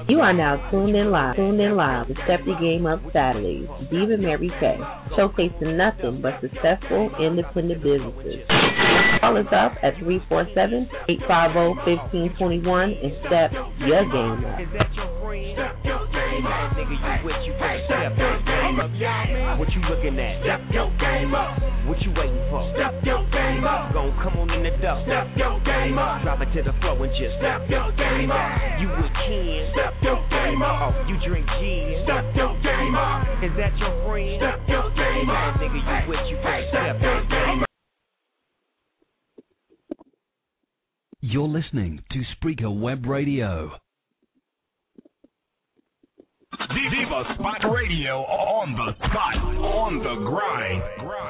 You are now tuned in live to Step Your Game Up Saturdays. Diva Mary Kay, showcasing nothing but successful independent businesses. Call us up at 347-850-1521 and step your game up. Nigga, you with you first step your game up. What you looking at? Step your game up. What you waiting for? Step your game up. Gon' come on in the door. Step your game up. Drop it to the floor and just step your game up. You with Ken? Step your game up. Oh, you drink gin? Step your game up. Is that your friend? Step your game up. Nigga, you with you first step your game up. You're listening to Spreaker Web Radio. Diva Spot Radio, on the spot, on the grind.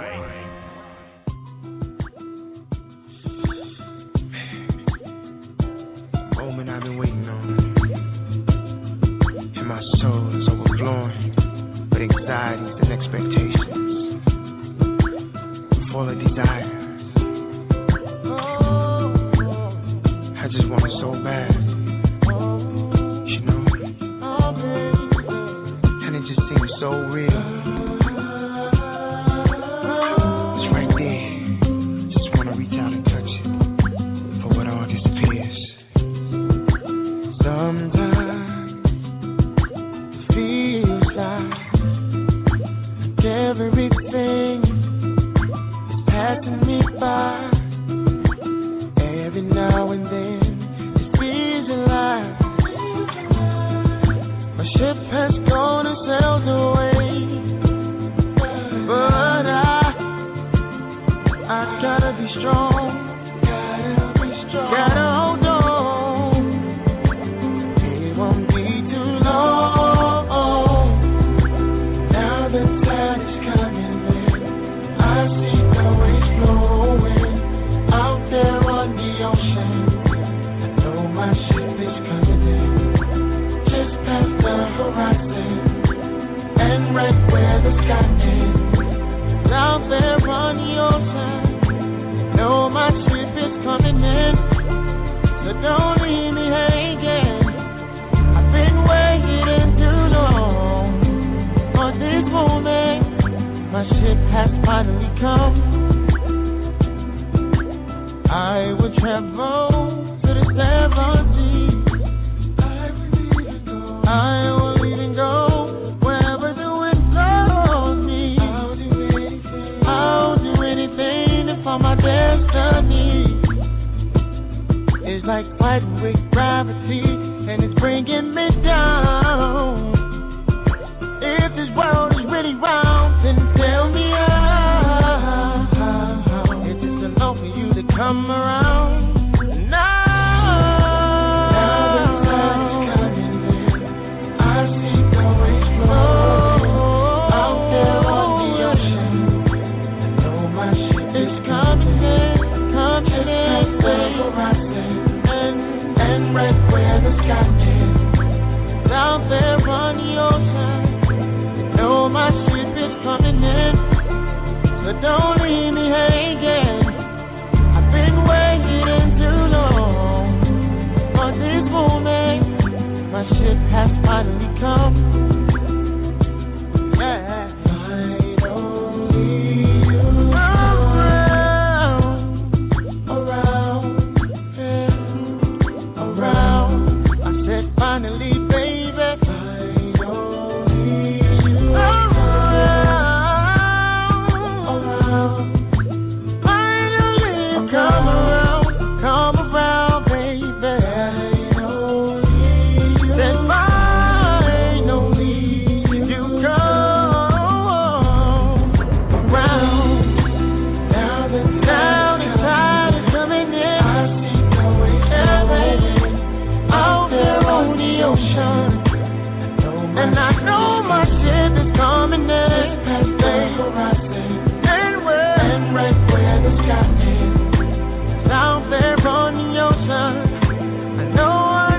Moment I've been waiting on, and my soul is overflowing with anxieties and expectations, full of desires. I just want it so bad, you know, and it just seems so real. It's right there. Just want to reach out and touch it before it all disappears. Sometimes it feels like everything is passing me by. Every now and then it's visualized. My ship has gone and sailed away, but I gotta be strong. Gotta hold on. It won't be too long. Now the tide is coming in. I see the waves flowing out there on the ocean. I know my ship is coming in, just past the horizon, and right where the sky ends. Out there on the ocean, I know my ship is coming in, so don't leave me hanging. I've been waiting too long for this moment. My ship has finally come. I will travel to the 70s. I will even go wherever the wind blows me. I'll do anything to find my destiny. It's like fighting with gravity, and it's bringing me down. If this world is really round, then tell me how. Is it enough for you to come around? Out there on the ocean, you know my ship is coming in, so don't leave me hanging. I've been waiting too long for this moment. My ship has finally come. Yeah. Finally, baby, come around, baby. Then finally, you come around. Now the tide is coming in. Out there on the ocean, and I know my ship is coming in. And right where the sky is, out there on the ocean, I know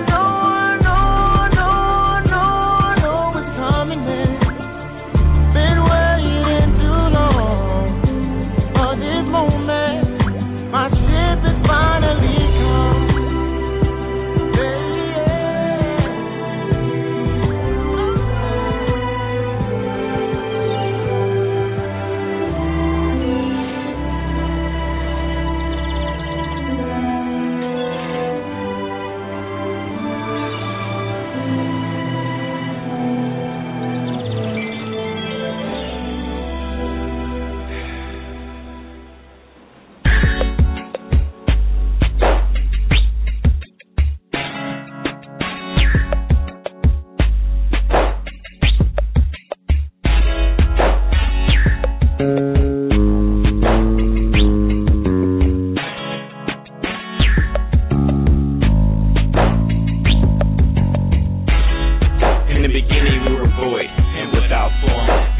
it's coming in. Been waiting too long for this moment. My ship is finally come.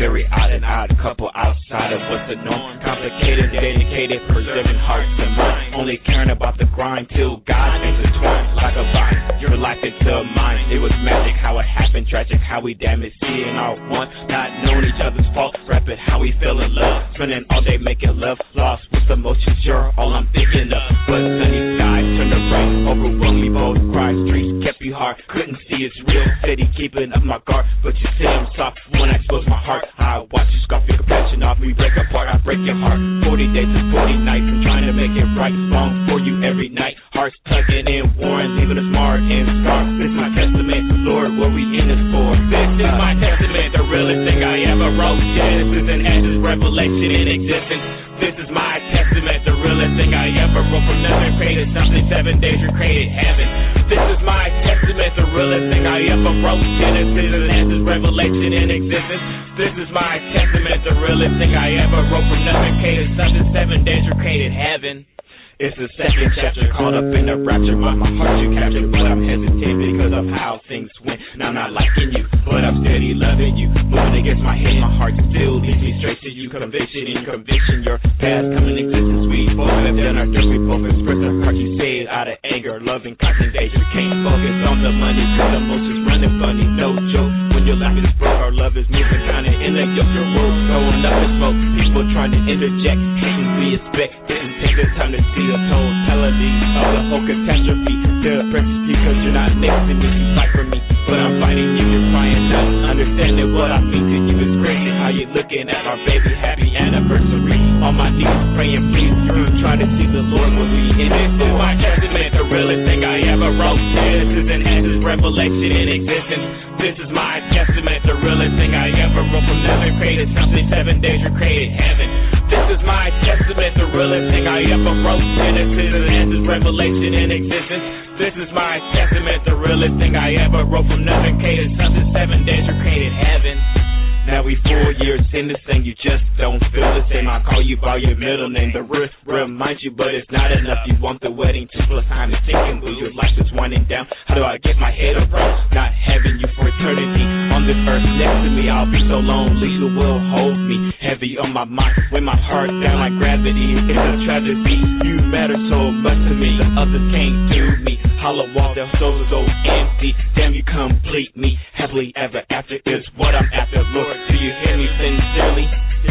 very odd and odd couple outside of what's the norm. Complicated, dedicated, preserving hearts and minds. Only caring about the grind till God intertwined like a vine. Your life into mine. It was magic how it happened, tragic how we damaged seeing our one, not knowing each other's fault. Rapid how we fell in love, spending all day making love. Lost with emotions, you're all I'm thinking of. But sunny skies turned to rain, overwhelmed me both. Cried streets kept you hard, couldn't see it's real. Steady keeping up my guard, but you say I'm soft when I expose my heart. I watch you scarf your compassion off, we break apart, I break your heart. 40 days and 40 nights, I'm trying to make it right. Long for you every night, hearts tugging and warring, leaving us marred and scarred. This is my testament, Lord, what we in this for? This is my testament, the realest thing I ever wrote. Genesis and Exodus, revelation in existence. This is my testament, the realest thing I ever wrote. From nothing created something, 7 days you created heaven. This is my testament, the realest thing I ever wrote. Genesis and Exodus, revelation in existence. This is my testament, the realest thing I ever wrote. From nothing created something, 7 days you created heaven. It's the second chapter, caught up in the rapture. My heart you captured, but I'm hesitant because of how things went. Now I'm not liking you, but I'm steady loving you. Moving against my head, my heart still leads me straight to you. Conviction in conviction, your past coming existence. We both have done our dirt, we both express our heart. You say it out of anger, loving constant days. You can't focus on the money, cause emotions running funny. No joke, when your life is broke, our love is moving kinda in the yoke. Your world's going up in smoke, people trying to interject, hating we expect. Didn't take the time to see totality of the whole catastrophe. The precious because you're not next to me, you fight for me, but I'm fighting you, you're crying out, understanding what I mean to you. It's crazy how you're looking at our baby, happy anniversary. On my knees, praying please, you try to see the Lord when we in this. This is my testament, the realest thing I ever wrote. Genesis and Exodus, revelation in existence. This is my testament, the realest thing I ever wrote. From nothing created something, 7 days you created heaven. This is my testament, the realest thing I ever wrote. Genesis and Exodus, revelation in existence. This is my testament, the realest thing I ever wrote. From nothing created something, 7 days you created heaven. Now we 4 years in this thing, you just don't feel the same. I call you by your middle name, the remind you, but it's not enough. You want the wedding, 2 plus time is ticking, but your life is winding down. How do I get my head around not having you for eternity on this earth next to me? I'll be so lonely, you will hold me heavy on my mind, with my heart down like gravity. It's a tragedy, you matter so much to me. The others can't do me, hollow wall, their souls are so empty. Damn, you complete me, happily ever after is what I'm after, Lord. Do you hear me sincerely?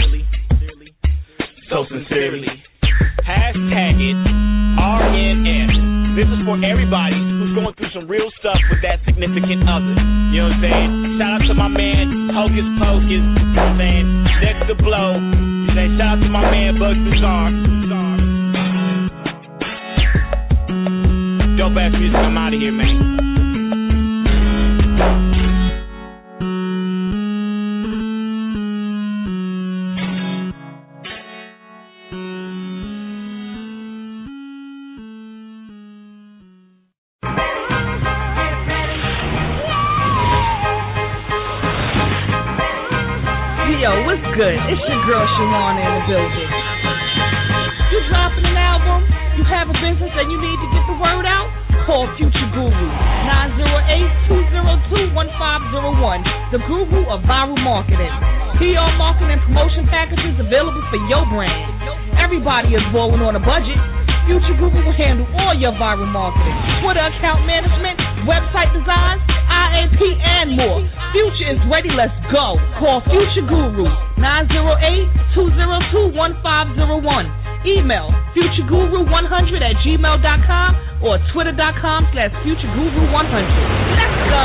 So sincerely. Hashtag it RNS. This is for everybody who's going through some real stuff with that significant other. You know what I'm saying? Shout out to my man, Hocus Pocus. You know what I'm saying? Next to Blow. You know what I'm saying? Shout out to my man, Bugs Bizarre. Dope ass music, I'm out of here, man. Yo, what's good? It's your girl Shawana in the building. You dropping an album? You have a business and you need to get the word out? Call Future Guru, 908-202-1501, the guru of viral marketing. PR marketing and promotion packages available for your brand. Everybody is rolling on a budget. Future Guru will handle all your viral marketing, Twitter account management, website designs, IAP, and more. Future is ready, let's go. Call Future Guru, 908-202-1501. Email futureguru100@gmail.com or twitter.com/futureguru100. Let's go.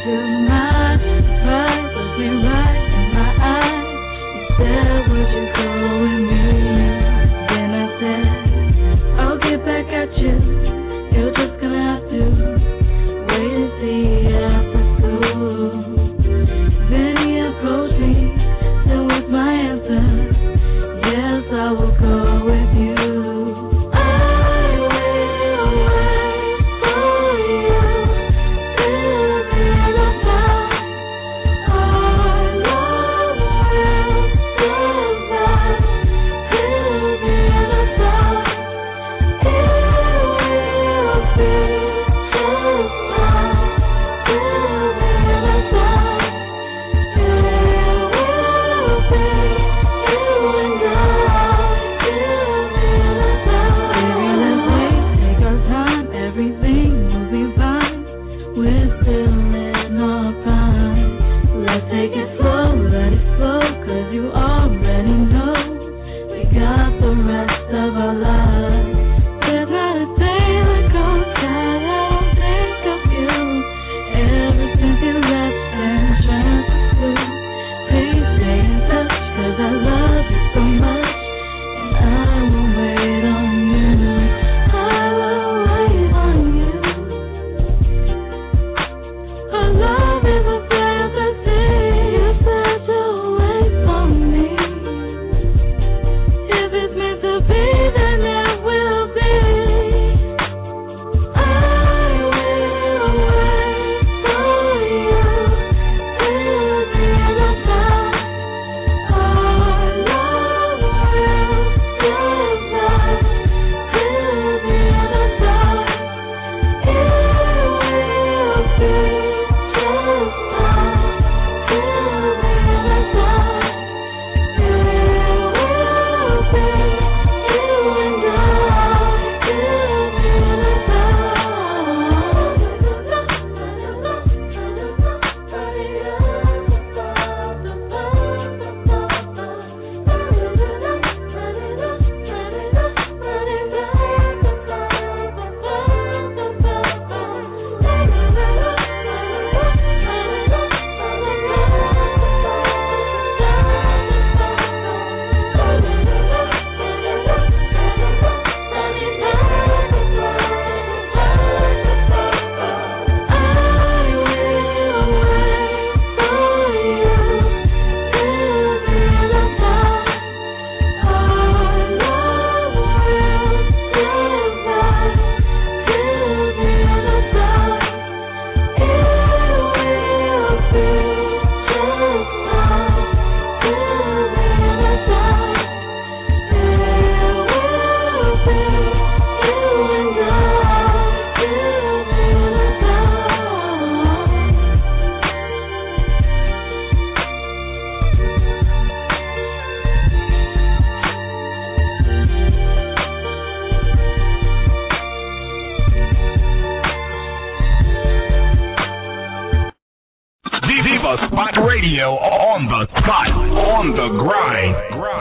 Radio on the spot, on the grind.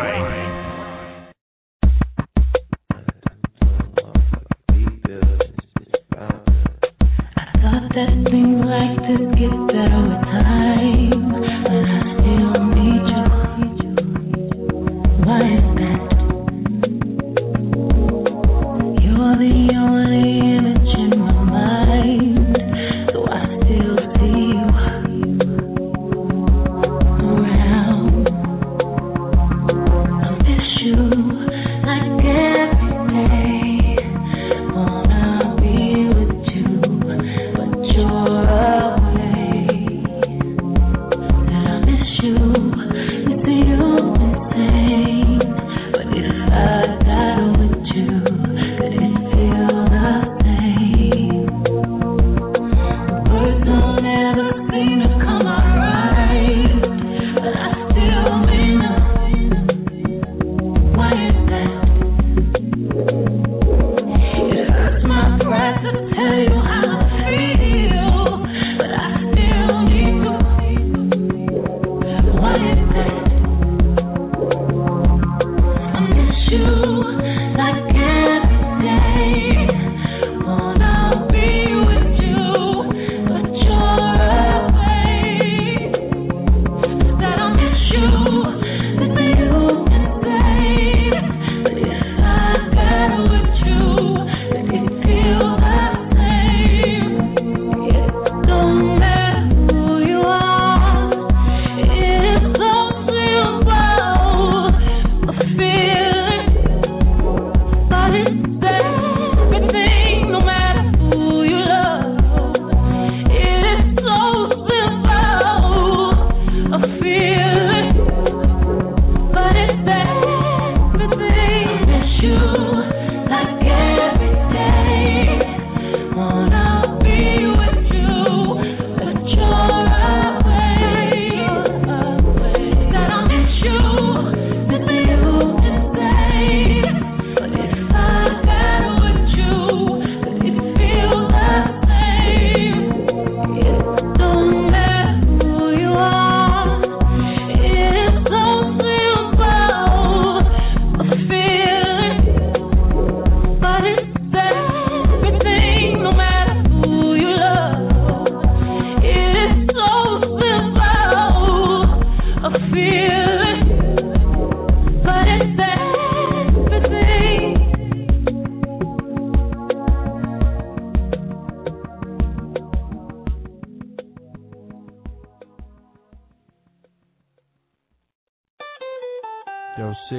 I thought that things like to get better with time, but I still need you. Why is that? You're the only image in my mind, so I still see you around. I miss you like every day. Wanna be with you, but you're away. And I miss you with you insane. Yo, C.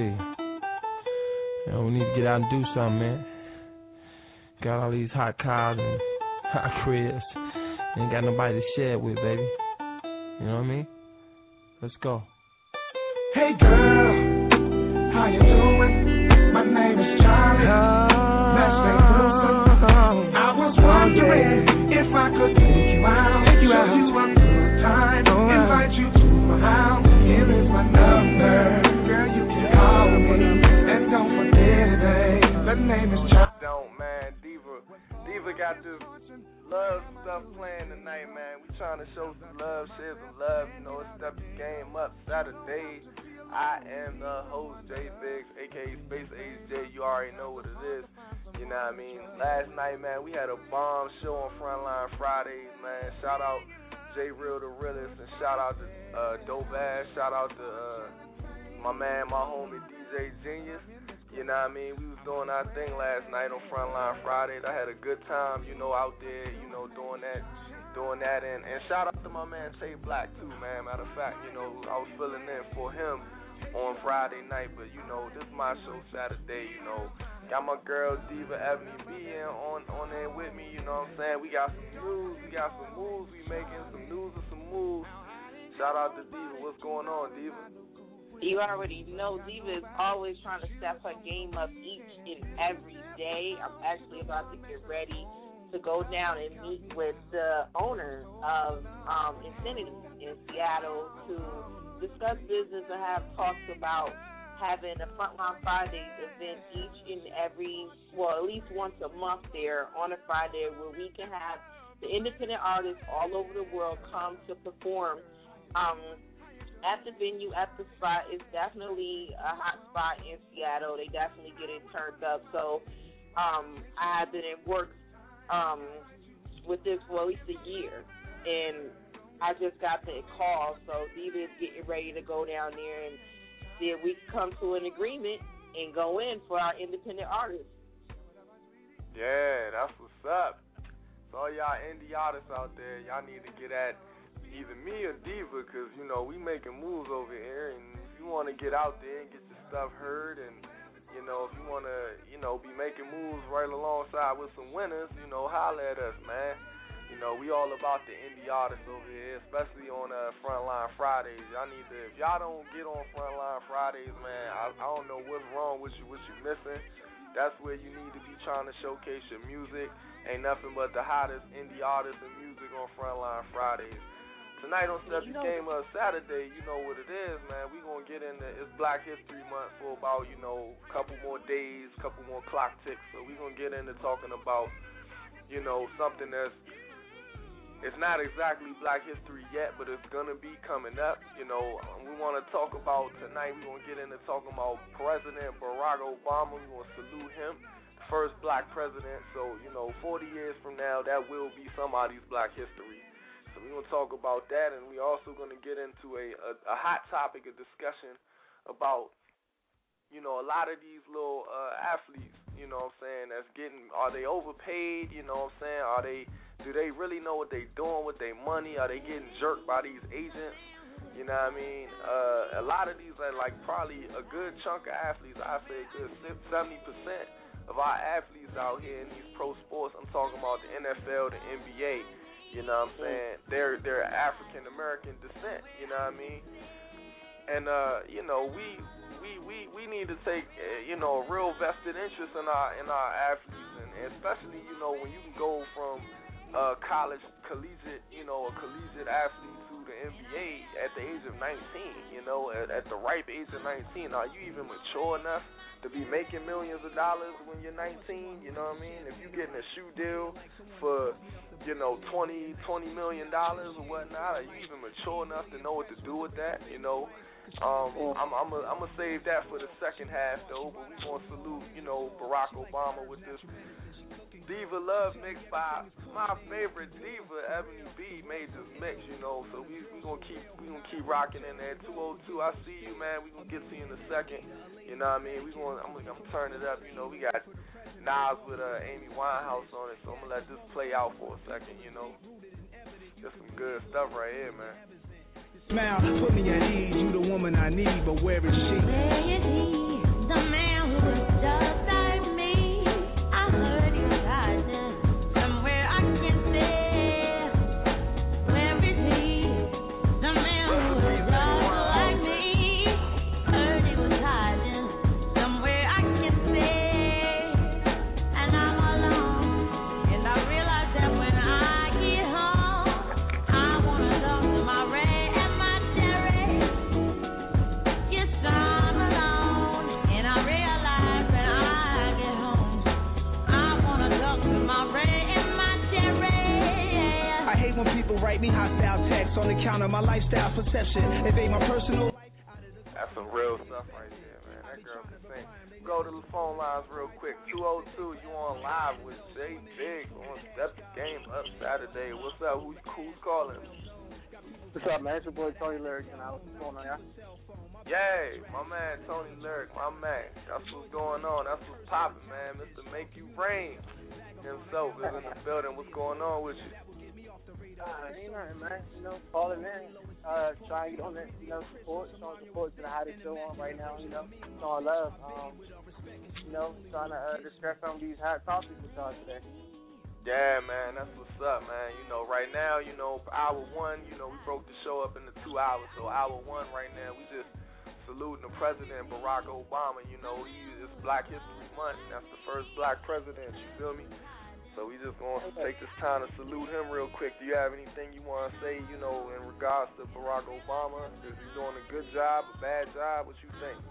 We need to get out and do something, man. Got all these hot cars and hot cribs. Ain't got nobody to share it with, baby. You know what I mean? Let's go. Hey girl, how you doing? My name is Charlie. Let's stay closer. I was wondering if I could take you out, show you a good time, invite you to my house. Here is my number, girl, you can call me, and don't forget it, babe. The name is Charlie. Don't, man, Diva got this love stuff playing tonight, man. We trying to show some love, share some love, it's Step Your Game Up Saturday. I am the host, Jay Biggs, aka Space Age J. You already know what it is. You know what I mean? Last night, man, we had a bomb show on Frontline Fridays, man. Shout out J Real the Realest, and shout out to Dope Ass. Shout out to my man, my homie DJ Genius. You know what I mean? We was doing our thing last night on Frontline Fridays. I had a good time, out there, doing that. And shout out to my man Tay Black too, man. Matter of fact, I was filling in for him on Friday night, but this is my show Saturday, Got my girl Diva Ebony B on there with me, you know what I'm saying? We got some news, we got some moves, we making some news and some moves. Shout out to Diva. What's going on, Diva? You already know Diva is always trying to step her game up each and every day. I'm actually about to get ready to go down and meet with the owner of Infinity in Seattle to discuss business and have talks about having a Frontline Fridays event each and every, at least once a month there on a Friday where we can have the independent artists all over the world come to perform at the venue, at the spot. It's definitely a hot spot in Seattle. They definitely get it turned up. So I have been in works with this for at least a year, and I just got the call. So Diva is getting ready to go down there and see if we can come to an agreement and go in for our independent artists. Yeah, that's what's up. So all y'all indie artists out there, y'all need to get at either me or Diva, because, we making moves over here, and if you want to get out there and get your stuff heard, and, if you want to, be making moves right alongside with some winners, holler at us, man. We all about the indie artists over here, especially on Frontline Fridays. Y'all need to, if y'all don't get on Frontline Fridays, man, I don't know what's wrong with you, what you missing. That's where you need to be trying to showcase your music. Ain't nothing but the hottest indie artists and music on Frontline Fridays. Tonight on Step Your Game Up Saturday, you know what it is, man. We going to get into, it's Black History Month for about, a couple more days, couple more clock ticks. So we going to get into talking about, something that's, it's not exactly Black History yet, but it's going to be coming up. We want to talk about tonight, we're going to get into talking about President Barack Obama. We're going to salute him, the first black president. So, 40 years from now, that will be somebody's Black History. So we're going to talk about that, and we're also going to get into a hot topic of discussion about, a lot of these little athletes, that's getting, are they overpaid, do they really know what they doing with their money? Are they getting jerked by these agents? You know what I mean? A lot of these are probably a good chunk of athletes. I say a good 70% of our athletes out here in these pro sports. I'm talking about the NFL, the NBA. You know what I'm saying? They're African American descent. You know what I mean? And we need to take a real vested interest in our athletes, and especially when you can go from a collegiate athlete to the NBA at the age of 19. At the ripe age of 19, are you even mature enough to be making millions of dollars when you're 19? You know what I mean? If you're getting a shoe deal for $20 million or whatnot, are you even mature enough to know what to do with that? I'm gonna save that for the second half though, but we gonna salute, Barack Obama with this Diva Love mix by my favorite diva, Ebony B, made this mix, so we gonna keep rocking in there. 202, I see you, man. We gonna get to you in a second. You know what I mean? I'm gonna turn it up. We got Nas with Amy Winehouse on it, so I'm gonna let this play out for a second. Just some good stuff right here, man. Smile, put me at ease. You the woman I need, but where is she? Where is he? The man who was just like me. I heard he was hiding somewhere I can't say. Where is he? The man who was just like me. Heard he was hiding somewhere I can't say. And I'm alone, and I realize that when I get home, I wanna talk to my Ray and my Jerry. Yes, I'm alone, and I realize when I get home, I wanna talk to my Ray and my Jerry. I hate when people write me hostile texts on account of my lifestyle perception. Invade my personal life. That's some real stuff right there, man. That girl can sing. Go to the phone lines real quick. 202, you on live with Jay Big on Step the Game Up Saturday. What's up? Who's calling? What's up, man? It's your boy Tony Lyric, and I was going on, y'all. Yay, my man Tony Lyric, my man. That's what's going on. That's what's popping, man. Mr. Make You Rain himself is in the building. What's going on with you? Ain't nothing, man. You know, calling in, trying to get on that, showing support to the hottest show on right now. Showing love. Trying to discuss some of these hot topics with y'all today. Yeah, man, that's what's up, man. Right now, hour one, we broke the show up into 2 hours. So hour one right now, we just saluting the president, Barack Obama. It's Black History Month. That's the first black president, you feel me? So we just going to take this time to salute him real quick. Do you have anything you want to say, in regards to Barack Obama? Is he doing a good job, a bad job? What you think?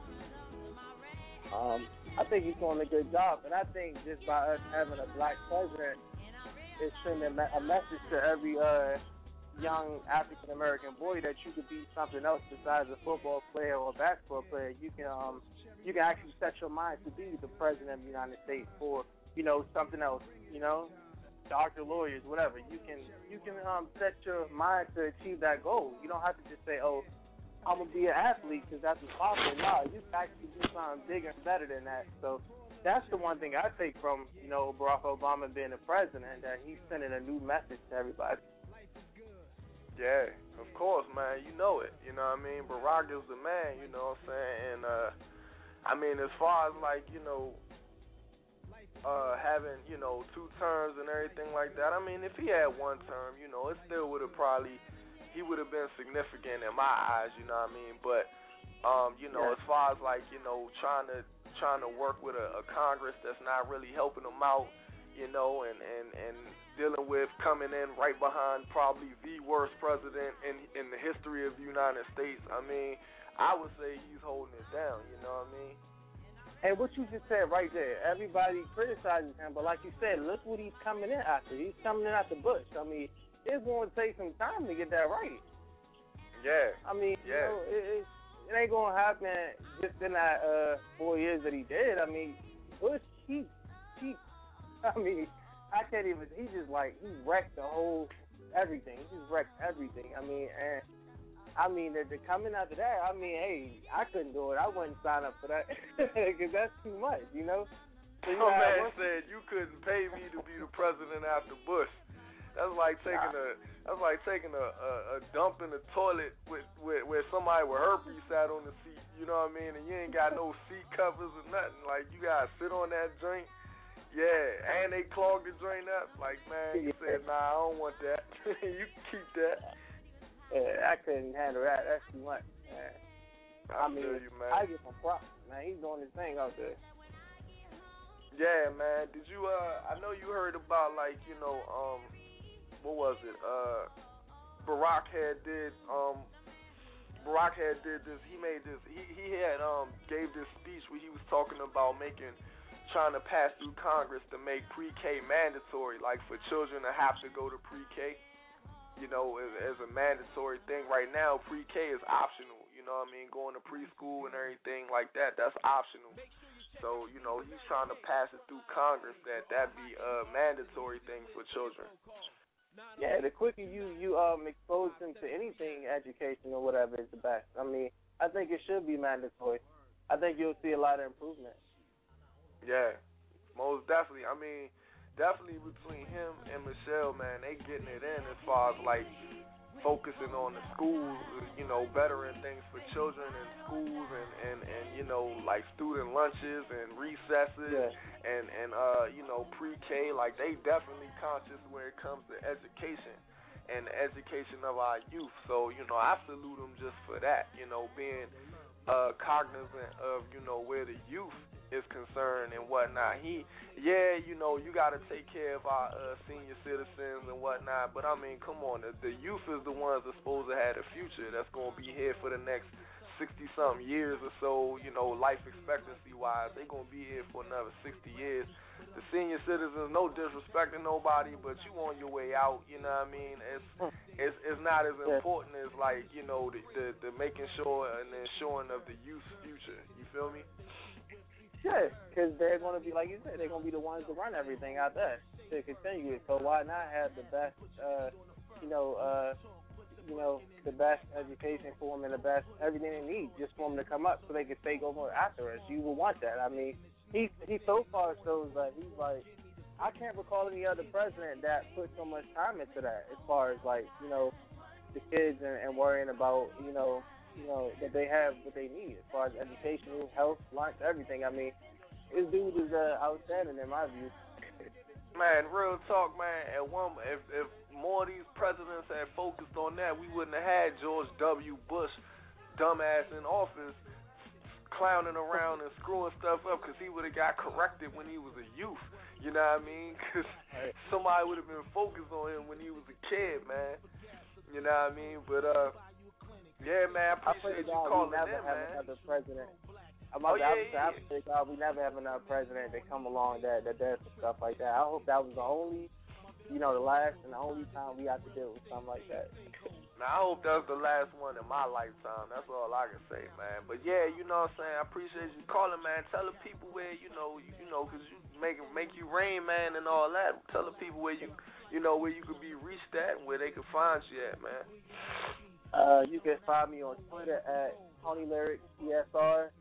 I think he's doing a good job, and I think just by us having a black president, it's sending a message to every young African-American boy that you could be something else besides a football player or a basketball player. You can actually set your mind to be the president of the United States or something else, doctor, lawyers, whatever. You can set your mind to achieve that goal. You don't have to just say, oh, I'm going to be an athlete because that's what's possible. No, you can actually do something bigger and better than that. So that's the one thing I take from, Barack Obama being the president, that he's sending a new message to everybody. Yeah, of course, man. You know it. You know what I mean? Barack is the man, you know what I'm saying? And, as far as, having, 2 terms and everything like that, if he had 1 term, it still would have he would have been significant in my eyes, you know what I mean? But, as far as, trying to work with a Congress that's not really helping them out, and dealing with coming in right behind probably the worst president in the history of the United States, I would say he's holding it down, you know what I mean? And what you just said right there, everybody criticizes him, but like you said, look what he's coming in after. He's coming in after Bush. It's going to take some time to get that right. Yeah. It ain't going to happen just in that 4 years that he did. Bush, I can't even, he wrecked the whole, everything. He just wrecked everything. The coming after that, hey, I couldn't do it. I wouldn't sign up for that because that's too much, So man said you couldn't pay me to be the president after Bush. That's like taking a dump in the toilet with where somebody with herpes sat on the seat, you know what I mean? And you ain't got no seat covers or nothing. You gotta sit on that joint. Yeah, and they clogged the joint up. Man, you said, nah, I don't want that. You can keep that. Yeah, I couldn't handle that. That's too much. I feel you, man. I give him props, man. He's doing his thing out there. Yeah, man. Did you? I know you heard about what was it? Barack had did this. He made this. He had gave this speech where he was talking about trying to pass through Congress to make pre-K mandatory, for children to have to go to pre-K. As a mandatory thing. Right now, pre-K is optional, going to preschool and everything like that, that's optional. So, he's trying to pass it through Congress that be a mandatory thing for children. Yeah, the quicker you expose them to anything, education or whatever, is the best. I think it should be mandatory. I think you'll see a lot of improvement. Yeah, most definitely. Definitely between him and Michelle, man, they getting it in as far as focusing on the schools, you know, bettering things for children in schools and you know, like student lunches and recesses and you know, pre-K. Like, they definitely conscious when it comes to education and the education of our youth. So, you know, I salute them just for that, you know, being cognizant of, you know, where the youth is concerned and whatnot. You know, you got to take care of our senior citizens and whatnot, but I mean, come on, the youth is the ones that's supposed to have a future that's going to be here for the next 60-something years or so, you know, life expectancy-wise. They're going to be here for another 60 years. The senior citizens, no disrespect to nobody, but you on your way out, you know what I mean? It's not as important as, like, you know, the making sure and the ensuring of the youth's future. You feel me? Yeah, because they're going to be, like you said, they're going to be the ones to run everything out there to continue it. So why not have the best, you know, the best education for them and the best everything they need just for them to come up so they can take over after us. You would want that. I mean, he so far shows that he's like, I can't recall any other president that put so much time into that as far as, like, you know, the kids and worrying about, you know, that they have what they need as far as education, health, lunch, everything. I mean, this dude is outstanding in my view. Man, real talk, man. If more of these presidents had focused on that, we wouldn't have had George W. Bush, dumbass, in office, clowning around and screwing stuff up, because he would have got corrected when he was a youth. You know what I mean? Because somebody would have been focused on him when he was a kid, man. You know what I mean? But yeah, man, I appreciate you calling in, man. Another president. I pray God we never have another president that come along that does stuff like that. I hope that was the only, you know, the last and the only time we have to deal with something like that. Now, I hope that's the last one in my lifetime. That's all I can say, man. But yeah, you know what I'm saying? I appreciate you calling, man. Tell the people where, you know, because you make you rain, man, and all that. Tell the people where where you could be reached at and where they can find you at, man. You can find me on Twitter at Tony Lyrics ESR.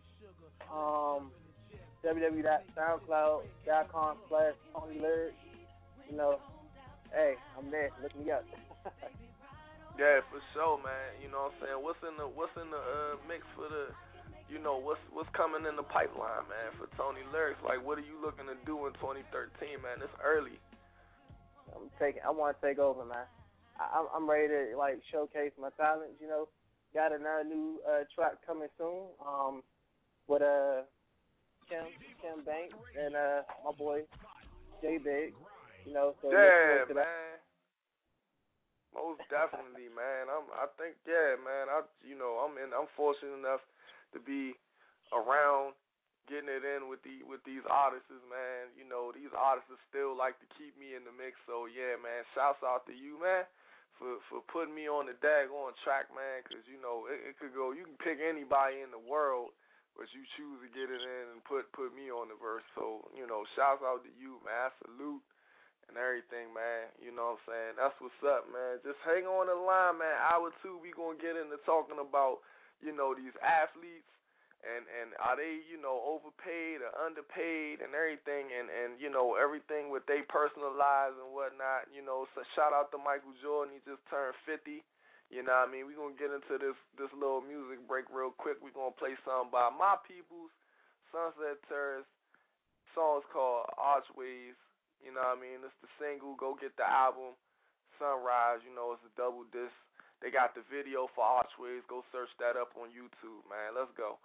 www.soundcloud.com/Tony Lyrics. You know, hey, I'm there. Look me up. Yeah, for sure, man. You know what I'm saying? What's in the mix for the, you know, what's coming in the pipeline, man, for Tony Lyrics? Like, what are you looking to do in 2013, man? It's early. I want to take over, man. I'm ready to, like, showcase my talents, you know. Got another new track coming soon with Kim Banks and my boy J Big, you know. So yeah, man. Most definitely, man. I think, man. I'm fortunate enough to be around, getting it in with these artists, man. You know, these artists still like to keep me in the mix. So yeah, man. Shouts out to you, man, for putting me on the daggone track, man. Because you know it could go. You can pick anybody in the world, but you choose to get it in and put me on the verse. So you know, shouts out to you, man. I salute and everything, man. You know what I'm saying? That's what's up, man. Just hang on the line, man. Hour 2, we going to get into talking about, you know, these athletes and are they, you know, overpaid or underpaid and everything and you know, everything with their personal lives and whatnot. You know, so shout out to Michael Jordan. He just turned 50. You know what I mean? We're going to get into this little music break real quick. We're going to play something by My Peoples, Sunset Terrace. Song's called Archways. You know what I mean? It's the single. Go get the album, Sunrise. You know, it's a double disc. They got the video for Archways. Go search that up on YouTube, man. Let's go.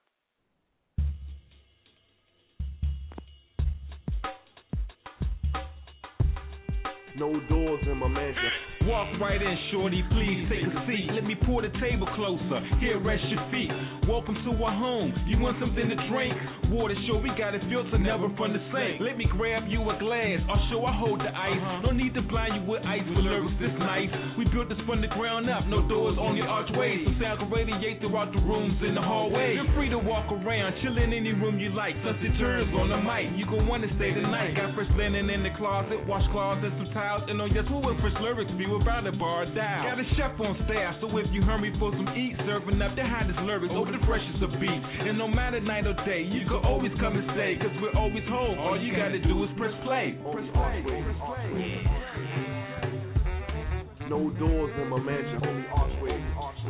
No doors in my mansion. Walk right in, shorty, please take a seat. Let me pour the table closer, here rest your feet. Welcome to our home, you want something to drink? Water, sure, we got it filtered, never from the sink. Let me grab you a glass, I'll show I hold the ice. No need to blind you with ice for lyrics this nice. We built this from the ground up, no doors, only archways. So sound can radiate throughout the rooms in the hallway. You're free to walk around, chill in any room you like. Plus it turns on the mic, you gon' wanna stay the night. Got fresh linen in the closet, washcloths and some towels. And oh yes, who will fresh lyrics be without a bar down? Got a chef on staff, so if you hurry for some eat, serving up the hottest lyrics over the freshest of beats. And no matter night or day, you can always come and stay, cause we're always home. All you gotta do is press play. Press play. No doors in my mansion, only archways.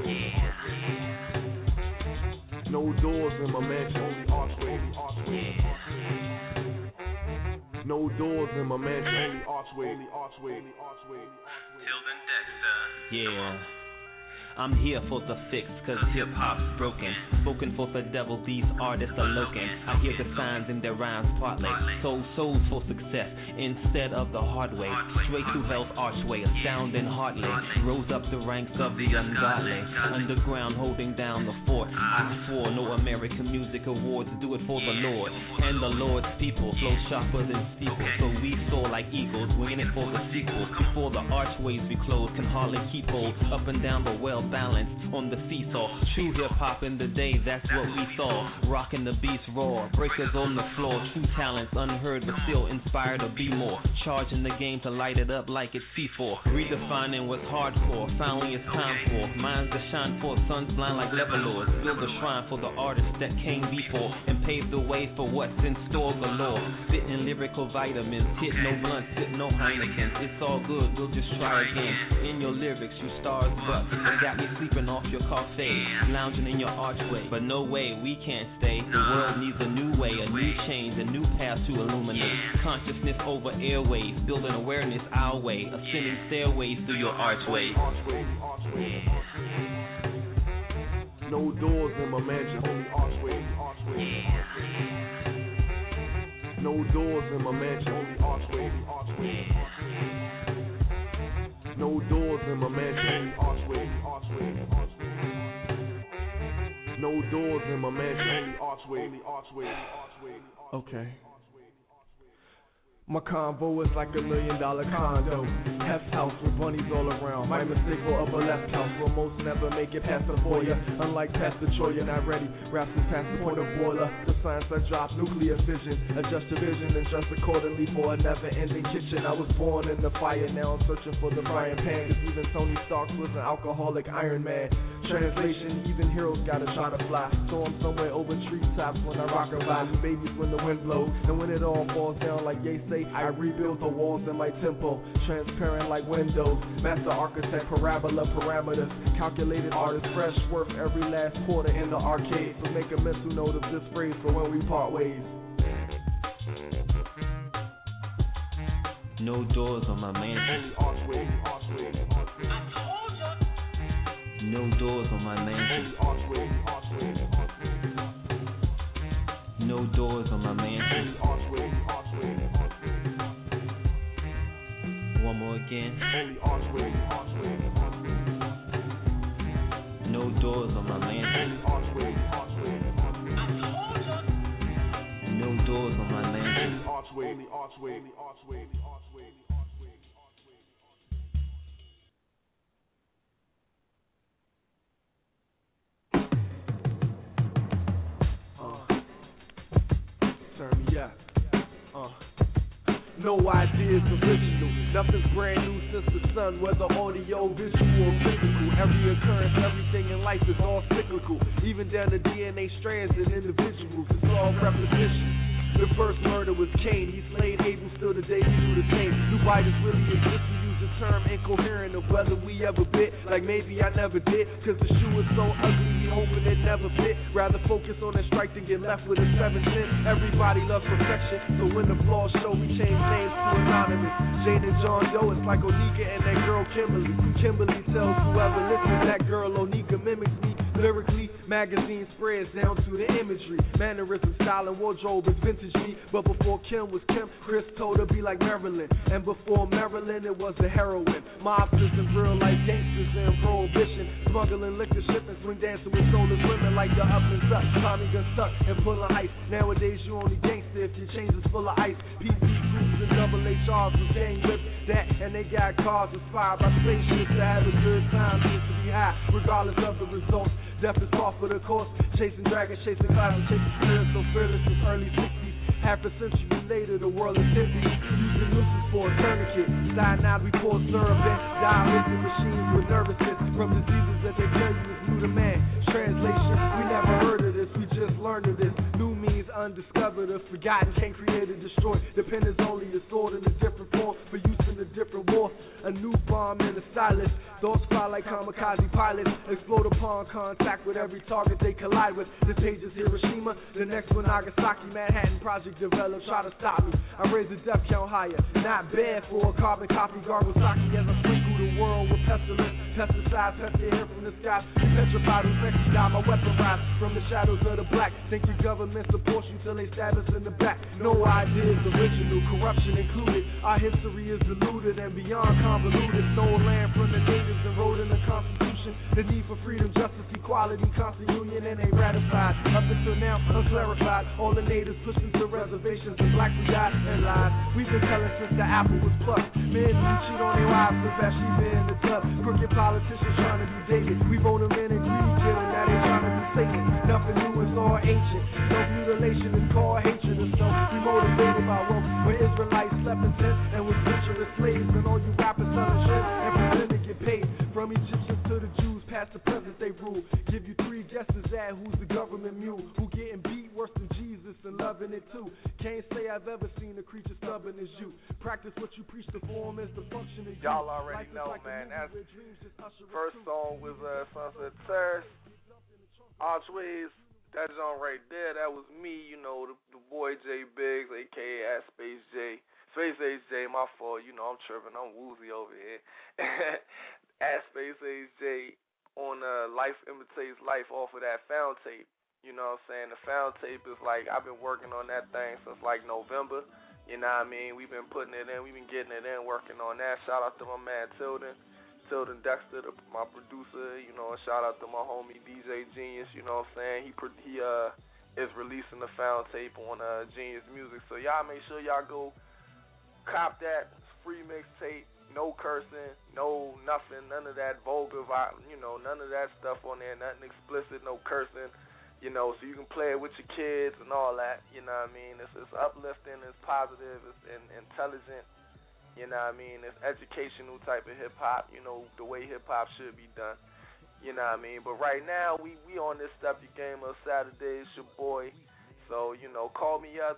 No doors in my mansion, only archways. No doors in my mansion, only archways. Tilden Dexter. Yeah. I'm here for the fix, cause hip-hop's broken. Spoken for the devil, these artists are loking. I hear the signs in their rhymes partly. Sold souls for success, instead of the hard way. Straight to hell's archway, astounding hardly. Rose up the ranks of the ungodly. Underground holding down the fort. I swore no American Music Awards, do it for the Lord. And the Lord's people flow sharper than steeples. So we soar like eagles, winging it for the sequel. Before the archways we close, can hardly keep hold. Up and down the well balanced on the seesaw. True hip-hop in the day, that's what we saw. Rocking the beast raw, breakers on the floor. True talents unheard but still inspired to be more. Charging the game to light it up like it's C4. Redefining what's hardcore, finally it's time for minds to shine forth, suns blind like levelers. Build a shrine for the artists that came before and pave the way for what's in store galore. Spitting lyrical vitamins, hit no blunts, hit no Heinekens. It's all good, we'll just try again. In your lyrics, you stars but got me sleeping off your coffee, lounging in your archway. But no way, we can't stay. The world needs a new way, a new change, a new path to illuminate. Consciousness over airwaves, building awareness our way, ascending stairways through your archway. No doors in my mansion, only archways. No doors in my mansion, only archways. No doors in my mansion, only archways. No doors in my mansion, only archways. Okay. My convo is like $1 million condo. Heft house with bunnies all around. My mistake for upper left house. Where most never make it past the foyer. Unlike Pastor Troy, you're not ready. Raps is past the point of boiler. The science that drops, nuclear fission. Adjust your vision and just accordingly for a never-ending kitchen. I was born in the fire, now I'm searching for the frying pan. Cause even Tony Stark was an alcoholic Iron Man. Translation, even heroes gotta try to fly. So I'm somewhere over treetops when I rock a vibe. Babies when the wind blows. And when it all falls down like Ye say, I rebuild the walls in my temple, transparent like windows. Master architect, parabola, parameters. Calculated artist, fresh worth every last quarter in the arcade. So make a mental note of this phrase for when we part ways. No doors on my mansion. No doors on my mansion. No doors on my mansion. One more again. No doors on my mansion. No doors on my mansion. Turn me up. No ideas original. Nothing's brand new since the sun, whether audio, visual, or physical. Every occurrence, everything in life is all cyclical. Even down to DNA strands and individuals. It's all repetition. The first murder was Cain. He slayed Abel, still today we do the same. Do fighters really exist? We use the term incoherent of whether we ever bit. Like maybe I never did, cause the shoe is so ugly, we hoping it never fit. Rather focus on that strike than get left with a 7 cent. Everybody loves perfection, so when the flaws show, we change names to anonymous. Jane and John Doe, it's like Onika and that girl Kimberly. Kimberly tells whoever listens that girl Onika mimics me. Lyrically, magazine spreads down to the imagery. Mannerism, style, and wardrobe is vintage me. But before Kim was Kim, Chris told her be like Marilyn. And before Marilyn, it was the heroin. Mobsters and real life gangsters and prohibition. Smuggling liquor, shipping, swing dancing with soulless women like the up and stuck. Tommy gun stuck and pulling ice. Nowadays, you only gangster if your chains is full of ice. PC groups and double HRs with gang whips. That and they got cars inspired by spaceships to have a good time, just to be high, regardless of the results. Death is par for the course, chasing dragons, chasing clouds, and chasing spirits so fearless since early 60s. Half a century later, the world is empty. Using nooses for a tourniquet. Cyanide, we pour syrup in. Dialysis machines with nervousness from diseases that they tell you is new to man. Translation, we never heard of this, we just learned of this. New means undiscovered or forgotten, can't create or destroy. Dependence only a sword in a different form for use in a different war. A new bomb and a stylist. Thoughts fly like kamikaze pilots. Explode upon contact with every target they collide with. This page is Hiroshima, the next one Nagasaki. Manhattan Project developed, try to stop me. I raise the death count higher. Not bad for a carbon copy. Gargle Saki as I sprinkle the world with pestilence. Pesticides, pest the air from the sky. Petrified who's next to die. My weapon rise from the shadows of the black. Think your government supports you till they stab us in the back. No ideas original, corruption included. Our history is diluted and beyond convoluted. Stole land from the natives and wrote in the Constitution the need for freedom, justice, equality, constant union, and they ratified. Up until now, unclarified. All the natives pushed into reservations and blacks who died and lied. We've been telling since the apple was plucked. Men who cheat on their wives with Bathsheba in the tub. Crooked politicians trying to be David. We vote them in and greedy killing. Now they trying to be Satan. Nothing new, it's all ancient. Self-mutilation is called hatred or so. We motivated by wealth. Where Israelites slept in tents and was butchering slaves. And all you rappers selling shit and pretend to get paid. From Egyptians to the Jews, past the present they rule. Give you three guesses at who's the government mule. Who getting beat worse than Jesus and loving it too. Can't say I've ever seen a creature stubborn as you. Practice what you preach, the form is the function of you. Y'all already know, like man. That's first song was Sunset Terrace. Archways. That song right there, that was me, you know, the boy J Biggs, a.k.a. Space J. Space Age J, my fault, you know, I'm tripping, I'm woozy over here. At Space Age J on Life Imitates Life off of that Found Tape. You know what I'm saying? The Found Tape is like, I've been working on that thing since like November. You know what I mean? We've been putting it in, we've been getting it in, working on that. Shout out to my man Tilden Dexter, my producer, you know, and shout out to my homie DJ Genius, you know what I'm saying? He is releasing the Found Tape on Genius Music. So y'all make sure y'all go cop that. It's free mixtape, no cursing, no nothing, none of that vulgar, you know, none of that stuff on there, nothing explicit, no cursing, you know, so you can play it with your kids and all that, you know what I mean? It's uplifting, it's positive, it's intelligent. You know what I mean? It's educational type of hip-hop, you know, the way hip-hop should be done. You know what I mean? But right now, we on this Step Your Game Up Saturday. It's your boy. So, you know, call me up,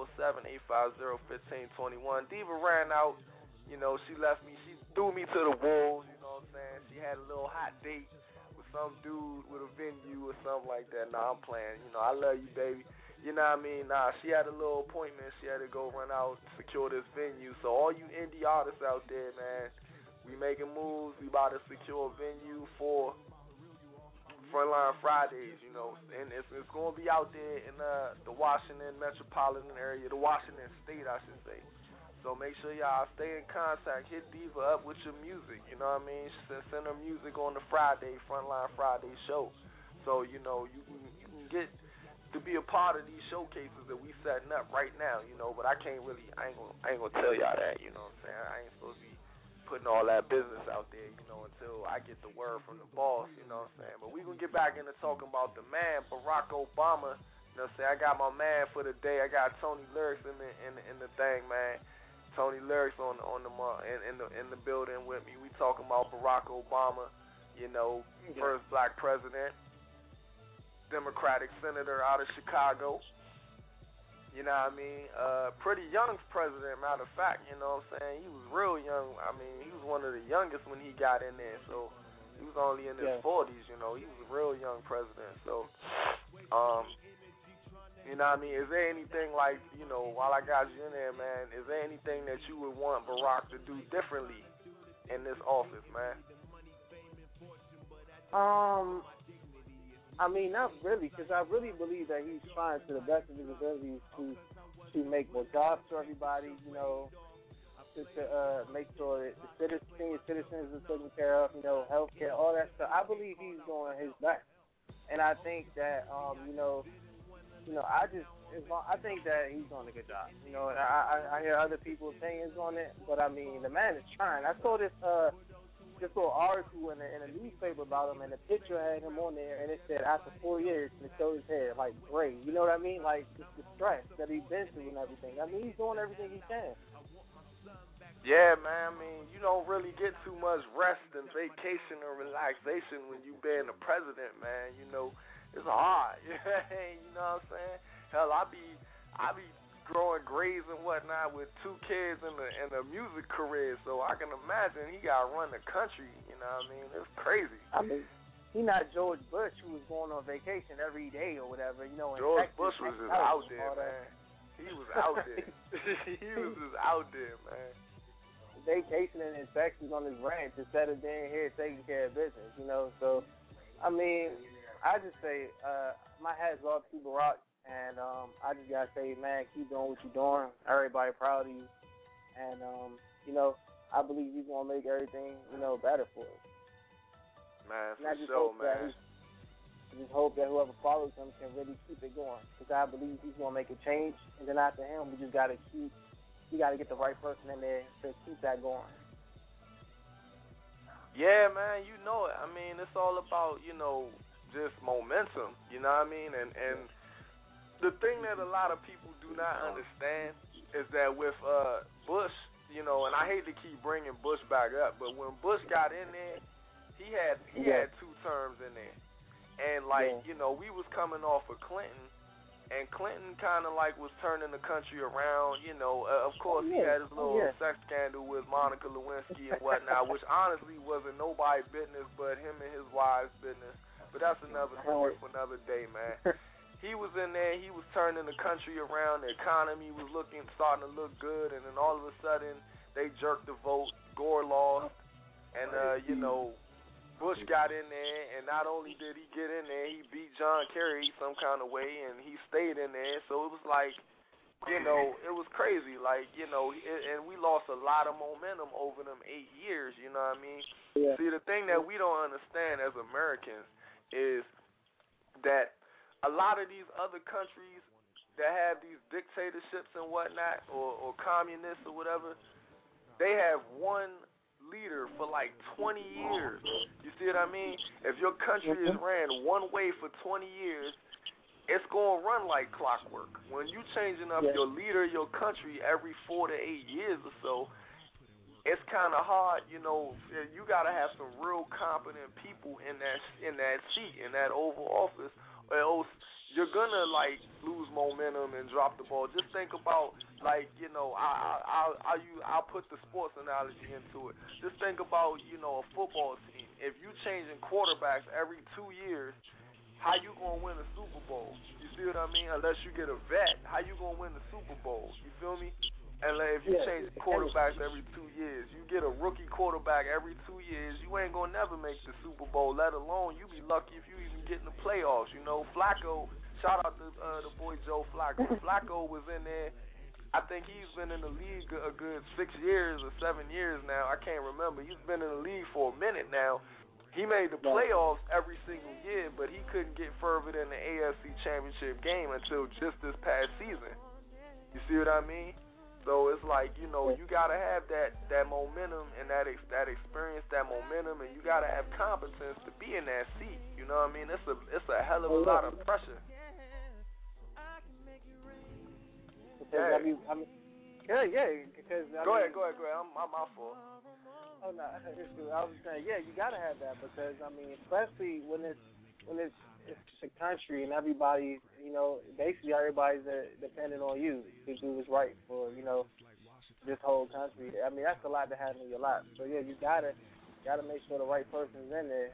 347-850-1521. Diva ran out. You know, she left me. She threw me to the wolves, you know what I'm saying? She had a little hot date with some dude with a venue or something like that. Nah, I'm playing. You know, I love you, baby. You know what I mean? Nah, she had a little appointment. She had to go run out, secure this venue. So all you indie artists out there, man, we making moves. We about to secure a venue for Frontline Fridays, you know. And it's going to be out there in the Washington metropolitan area, the Washington state, I should say. So make sure y'all stay in contact. Hit Diva up with your music, you know what I mean? Send her music on the Friday, Frontline Friday show. So, you know, you can get to be a part of these showcases that we setting up right now, you know, but I ain't gonna tell y'all that, you know what I'm saying? I ain't supposed to be putting all that business out there, you know, until I get the word from the boss, you know what I'm saying? But we gonna get back into talking about the man, Barack Obama, you know what I'm saying? I got my man for the day. I got Tony Lyrics in the thing, man. Tony Lyrics in the building with me. We talking about Barack Obama, you know, first black president. Democratic senator out of Chicago. You know what I mean? Pretty young president, matter of fact, you know what I'm saying? He was real young. I mean, he was one of the youngest when he got in there, so he was only in his 40s, you know. He was a real young president. So, you know what I mean? Is there anything like, you know, while I got you in there, man, is there anything that you would want Barack to do differently in this office, man? I mean, not really, because I really believe that he's trying to the best of his abilities to make more jobs for everybody, you know, to make sure that the senior citizens are taken care of, you know, health care, all that stuff. I believe he's doing his best. And I think that, I think that he's doing a good job. You know, and I hear other people's opinions on it, but, I mean, the man is trying. I saw this little article in a newspaper about him, and the picture had him on there, and it said after 4 years, and it showed his head like gray. You know what I mean? Like just the stress that he's been through and everything. I mean, he's doing everything he can. Yeah, man. I mean, you don't really get too much rest and vacation or relaxation when you being the president, man. You know, it's hard. You know what I'm saying? Hell, I be growing grades and whatnot with 2 kids and a music career. So I can imagine he got to run the country. You know what I mean? It's crazy. I mean, he not George Bush, who was going on vacation every day or whatever. You know, in George Texas, Bush was just out there, man. He was out there. He was just out there, man. Vacationing in Texas on his ranch instead of being here taking care of business, you know. So, I mean, I just say my hat's off to Barack, and I just gotta say, man, keep doing what you're doing. Everybody proud of you, and you know, I believe he's gonna make everything, you know, better for us. Man, for sure, man. I just hope that whoever follows him can really keep it going, because I believe he's gonna make a change, and then after him, we just gotta get the right person in there to keep that going. Yeah, man, you know it. I mean, it's all about, you know, just momentum, you know what I mean? And the thing that a lot of people do not understand is that with Bush, you know, and I hate to keep bringing Bush back up, but when Bush got in there, he had 2 terms in there. And, like, you know, we was coming off of Clinton, and Clinton kind of like was turning the country around, you know. Of course, he had his little sex scandal with Monica Lewinsky and whatnot, which honestly wasn't nobody's business but him and his wife's business. But that's another story for another day, man. He was in there, he was turning the country around, the economy was starting to look good, and then all of a sudden they jerked the vote, Gore lost, and, you know, Bush got in there, and not only did he get in there, he beat John Kerry some kind of way, and he stayed in there. So it was like, you know, it was crazy. Like, you know, and we lost a lot of momentum over them 8 years, you know what I mean? Yeah. See, the thing that we don't understand as Americans is that a lot of these other countries that have these dictatorships and whatnot, or communists or whatever, they have one leader for like 20 years. You see what I mean? If your country is ran one way for 20 years, it's going to run like clockwork. When you changing up your leader, your country every 4 to 8 years or so, it's kind of hard, you know. You got to have some real competent people in that seat, in that Oval Office, or else you're gonna like lose momentum and drop the ball. Just think about, like, you know, I'll put the sports analogy into it. Just think about, you know, a football team. If you changing quarterbacks every 2 years, how you gonna win a Super Bowl? You see what I mean? Unless you get a vet, how you gonna win the Super Bowl? You feel me? And like, if you change quarterbacks every 2 years, you get a rookie quarterback every 2 years, you ain't gonna never make the Super Bowl. Let alone you be lucky if you even get in the playoffs. You know, Flacco. Shout out to the boy Joe Flacco. Flacco was in there. I think he's been in the league a good 6 years or 7 years now. I can't remember. He's been in the league for a minute now. He made the playoffs every single year, but he couldn't get further than the AFC Championship game until just this past season. You see what I mean? So it's like, you know, you got to have that momentum and that experience, that momentum, and you got to have competence to be in that seat. You know what I mean? It's a hell of a lot of pressure. Because Go ahead. I'm my fault. Oh no, I was saying, yeah, you gotta have that because I mean, especially when it's a country and everybody, you know, basically everybody's depending on you to do what's right for, you know, this whole country. I mean, that's a lot to have in your lap. So yeah, you gotta make sure the right person's in there.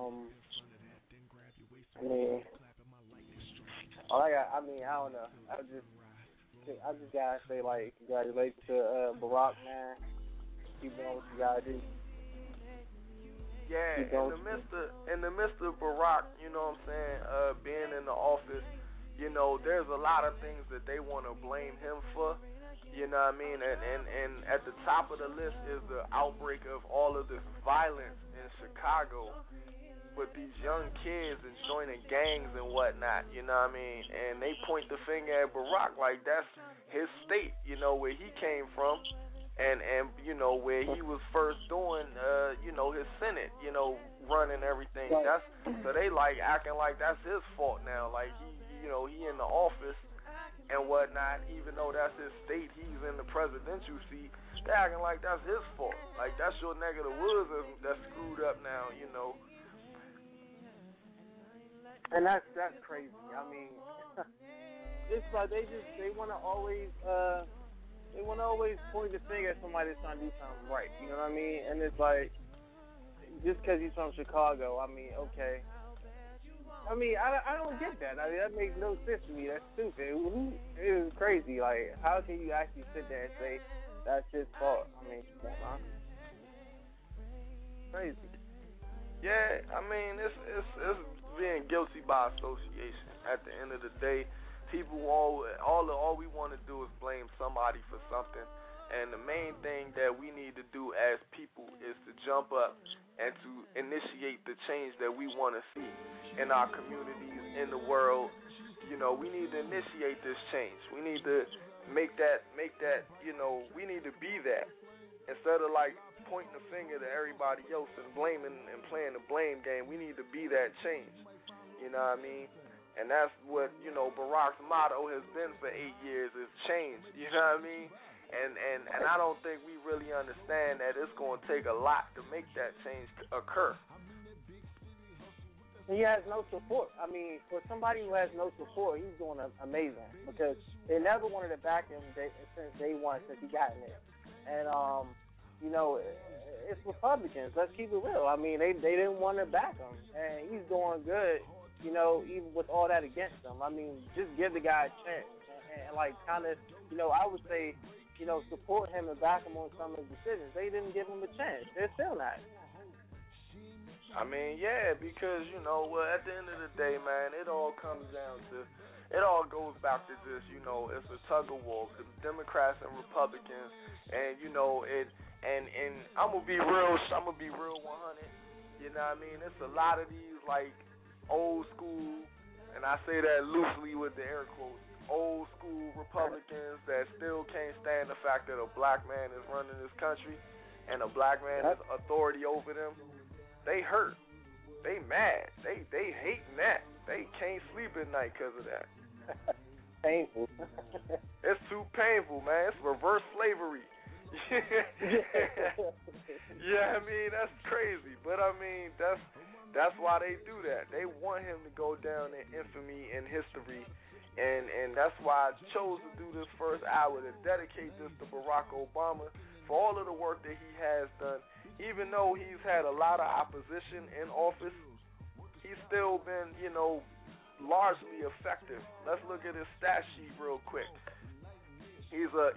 I don't know. I just gotta say, like, congratulations to Barack, man. Keep doing what you gotta do. Yeah, in the midst of Barack, you know what I'm saying, being in the office, you know, there's a lot of things that they want to blame him for. You know what I mean? And at the top of the list is the outbreak of all of this violence in Chicago with these young kids and joining gangs and whatnot, you know what I mean? And they point the finger at Barack like that's his state, you know, where he came from and you know, where he was first doing, you know, his Senate, you know, running everything. That's so they like acting like that's his fault now, like he, you know, he in the office and whatnot, even though that's his state, he's in the presidential seat. They acting like that's his fault, like that's your neck of the woods that's screwed up now, you know. And that's crazy. I mean, it's like they want to always point the finger at somebody that's trying to do something right. You know what I mean? And it's like, just because he's from Chicago, I mean, okay. I mean, I don't get that. I mean, that makes no sense to me. That's stupid. It is crazy. Like, how can you actually sit there and say that's his fault? I mean, come on, man. Crazy. Yeah, I mean, it's being guilty by association. At the end of the day, people all we want to do is blame somebody for something. And the main thing that we need to do as people is to jump up and to initiate the change that we want to see in our communities, in the world. You know, we need to initiate this change. We need to make that, you know, we need to be that. Instead of like pointing the finger to everybody else and blaming and playing the blame game, we need to be that change. You know what I mean? And that's what, you know, Barack's motto has been for 8 years is change. You know what I mean? And I don't think we really understand that it's going to take a lot to make that change occur. He has no support. I mean, for somebody who has no support, he's doing amazing because they never wanted to back him since day one, since he got in there. And, you know, it's Republicans. Let's keep it real. I mean, they didn't want to back him, and he's doing good, you know, even with all that against him. I mean, just give the guy a chance and like, kind of, you know, I would say, you know, support him and back him on some of his decisions. They didn't give him a chance. They're still not. I mean, yeah, because, you know, well, at the end of the day, man, it all comes down to, it all goes back to just, you know, it's a tug of war, Democrats and Republicans, and, you know, and I'm going to be real 100, you know what I mean? It's a lot of these, like, old school, and I say that loosely with the air quotes, old school Republicans that still can't stand the fact that a black man is running this country and a black man has authority over them. They hurt. They mad. They hating that. They can't sleep at night because of that. Painful. It's too painful, man. It's reverse slavery. Yeah, I mean, that's crazy. But, I mean, that's why they do that. They want him to go down in infamy and history. And that's why I chose to do this first hour, to dedicate this to Barack Obama for all of the work that he has done. Even though he's had a lot of opposition in office, he's still been, you know, largely effective. Let's look at his stat sheet real quick. He's a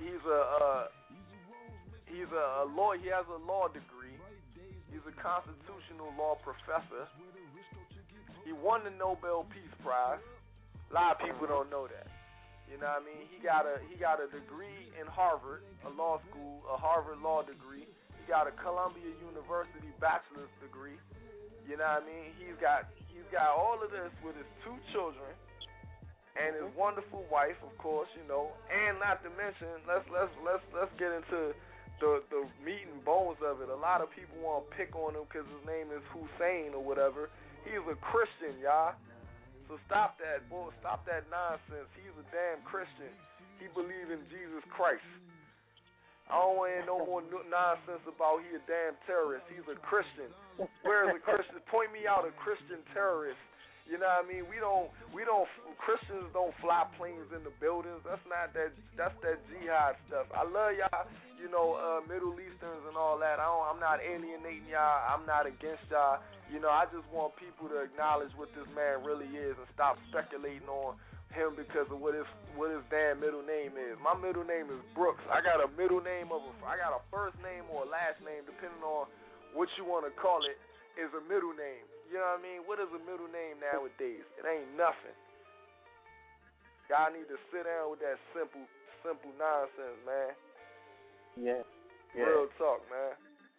law. He has a law degree. He's a constitutional law professor. He won the Nobel Peace Prize. A lot of people don't know that. You know what I mean? He got a degree in Harvard, a law school, a Harvard law degree. He got a Columbia University bachelor's degree. You know what I mean? He's got all of this with his 2 children and his wonderful wife, of course, you know. And not to mention, let's get into the meat and bones of it. A lot of people want to pick on him because his name is Hussein or whatever. He's a Christian, y'all. So stop that, boy. Stop that nonsense. He's a damn Christian. He believes in Jesus Christ. I don't want to hear no more nonsense about he a damn terrorist. He's a Christian. Where is a Christian? Point me out a Christian terrorist. You know what I mean? Christians don't fly planes in the buildings. That's that jihad stuff. I love y'all, you know, Middle Easterns and all that. I'm not alienating y'all. I'm not against y'all. You know, I just want people to acknowledge what this man really is and stop speculating on him because of what his damn middle name is. My middle name is Brooks. I got a middle name I got a first name or a last name, depending on what you want to call it, is a middle name. You know what I mean? What is a middle name nowadays? It ain't nothing. Y'all need to sit down with that simple nonsense, man. Yeah. Real talk, man.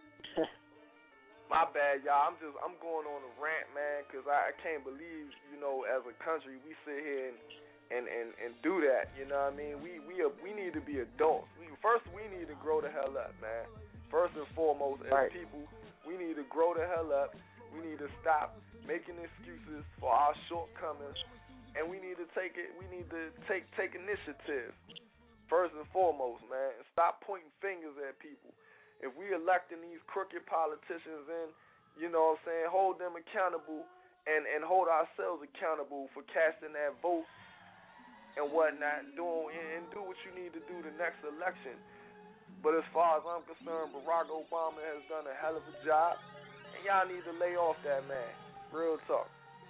My bad, y'all. I'm going on a rant, man, because I can't believe, you know, as a country we sit here and do that. You know what I mean? We need to be adults. First, we need to grow the hell up, man. First and foremost, as people, we need to grow the hell up. We need to stop making excuses for our shortcomings, and we need to take initiative. First and foremost, man, and stop pointing fingers at people. If we electing these crooked politicians in, you know what I'm saying, hold them accountable and hold ourselves accountable for casting that vote and whatnot, and do what you need to do the next election. But as far as I'm concerned, Barack Obama has done a hell of a job, and y'all need to lay off that man. Real talk.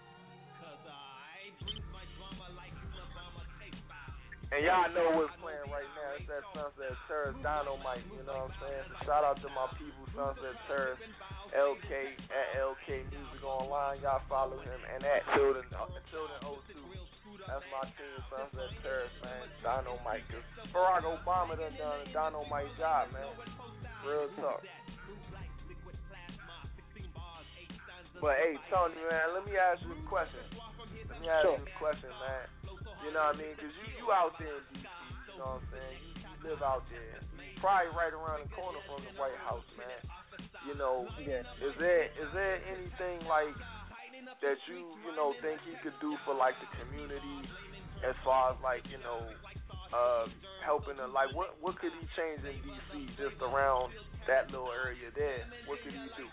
And y'all know what's playing right now. It's that Sunset Terrace Dynamite, you know what I'm saying? So shout out to my people, Sunset Terrace, LK, at LK Music Online. Y'all follow him. And at Tilden 02. That's my team, Sunset Terrace, man. Dynamite. Cause Barack Obama done a dynamite job, man. Real talk. But hey, Tony, man, let me ask you a question. Man. You know what I mean? Because you out there in D.C., you know what I'm saying? You live out there. You probably right around the corner from the White House, man. You know, is there anything like that you think he could do for like the community as far as like, helping like what could he change in D.C. just around that little area there? What could he do?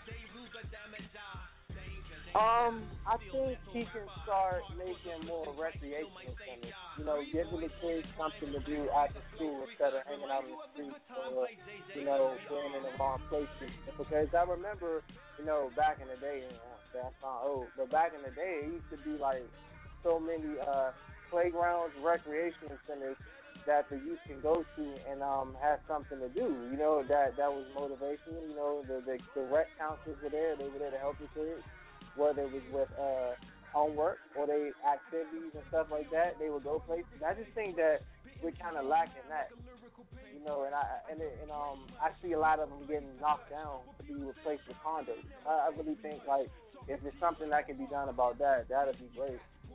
I think he can start making more recreational centers. Giving the kids something to do after school instead of hanging out in the streets or, being in the wrong places. Because I remember, back in the day, I sound old, but back in the day, it used to be like so many playgrounds, recreational centers that the youth can go to and have something to do. That was motivational. The rec counselors were there. They were there to help the kids, whether it was with homework or they activities and stuff like that. They would go places. I just think that we're kind of lacking that, and I see a lot of them getting knocked down to be replaced with condos. I really think like if there's something that can be done about that, that'd be great.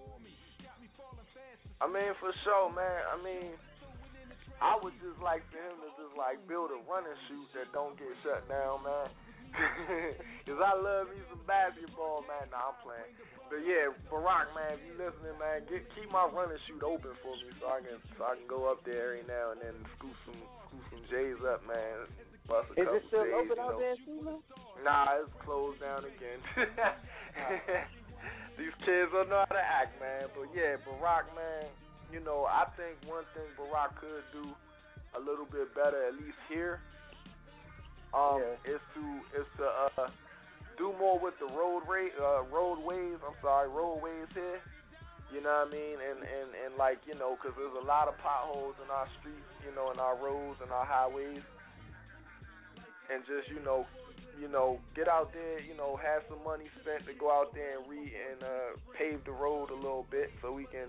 I mean, for sure, man. I mean, I would just like for him to just like build a running chute that don't get shut down, man. Cause I love me some basketball, man. Nah, I'm playing. But yeah, Barack, man, if you listening, man, keep my running chute open for me so I can go up there every now and then and scoop some J's up, man. Bust a Is couple it still J's, open out there, Steven? Nah, it's closed down again. These kids don't know how to act, man. But yeah, Barack, man, I think one thing Barack could do a little bit better, at least here, is to do more with the roadways here. You know what I mean? And like, because there's a lot of potholes in our streets, in our roads and our highways. And just, get out there, have some money spent to go out there and pave the road a little bit so we can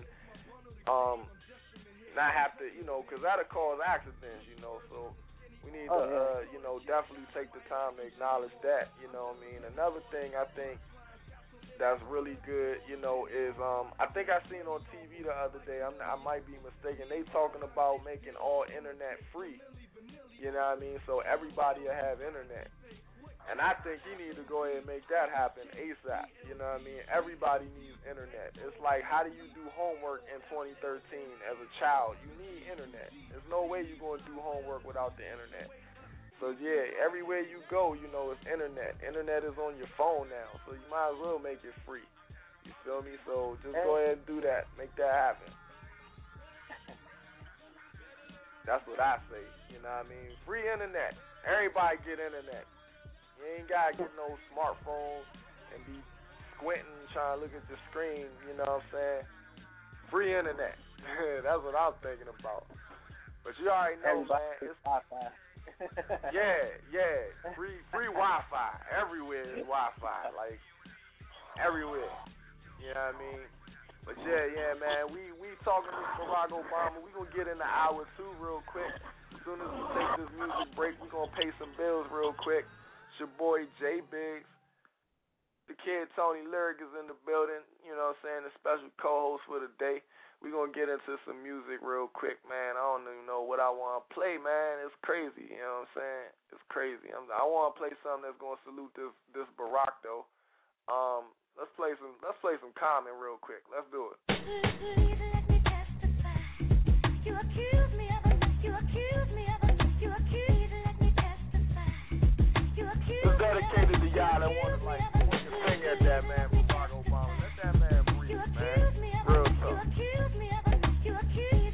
not have to, because that'll cause accidents, so we need to, definitely take the time to acknowledge that, you know what I mean? Another thing I think that's really good, is I think I seen on TV the other day, I might be mistaken, they talking about making all internet free, you know what I mean? So everybody will have internet. And I think he need to go ahead and make that happen ASAP. You know what I mean? Everybody needs internet. It's like, how do you do homework in 2013 as a child? You need internet. There's no way you're going to do homework without the internet. So, yeah, everywhere you go, it's internet. Internet is on your phone now, so you might as well make it free. You feel me? So just go ahead and do that. Make that happen. That's what I say. You know what I mean? Free internet. Everybody get internet. You ain't got to get no smartphone and be squinting trying to look at the screen, you know what I'm saying? Free internet. That's what I'm thinking about. But you already know, man. It's Wi-Fi. Yeah. Free Wi-Fi. Everywhere is Wi-Fi. Like, everywhere. You know what I mean? But yeah, man. We talking to Barack Obama. We going to get into hour 2 real quick. As soon as we take this music break, we going to pay some bills real quick. It's your boy J Biggs. The kid Tony Lyric is in the building, you know what I'm saying, the special co-host for the day. We're going to get into some music real quick, man. I don't even know what I want to play, man. It's crazy, you know what I'm saying? It's crazy. I want to play something that's going to salute this Barack, though. Let's play some Common real quick. Let's do it. You accuse me of it. It's dedicated to y'all that want to sing at that man, Barack Obama. Let that man breathe, man. Real talk. You accuse me of it.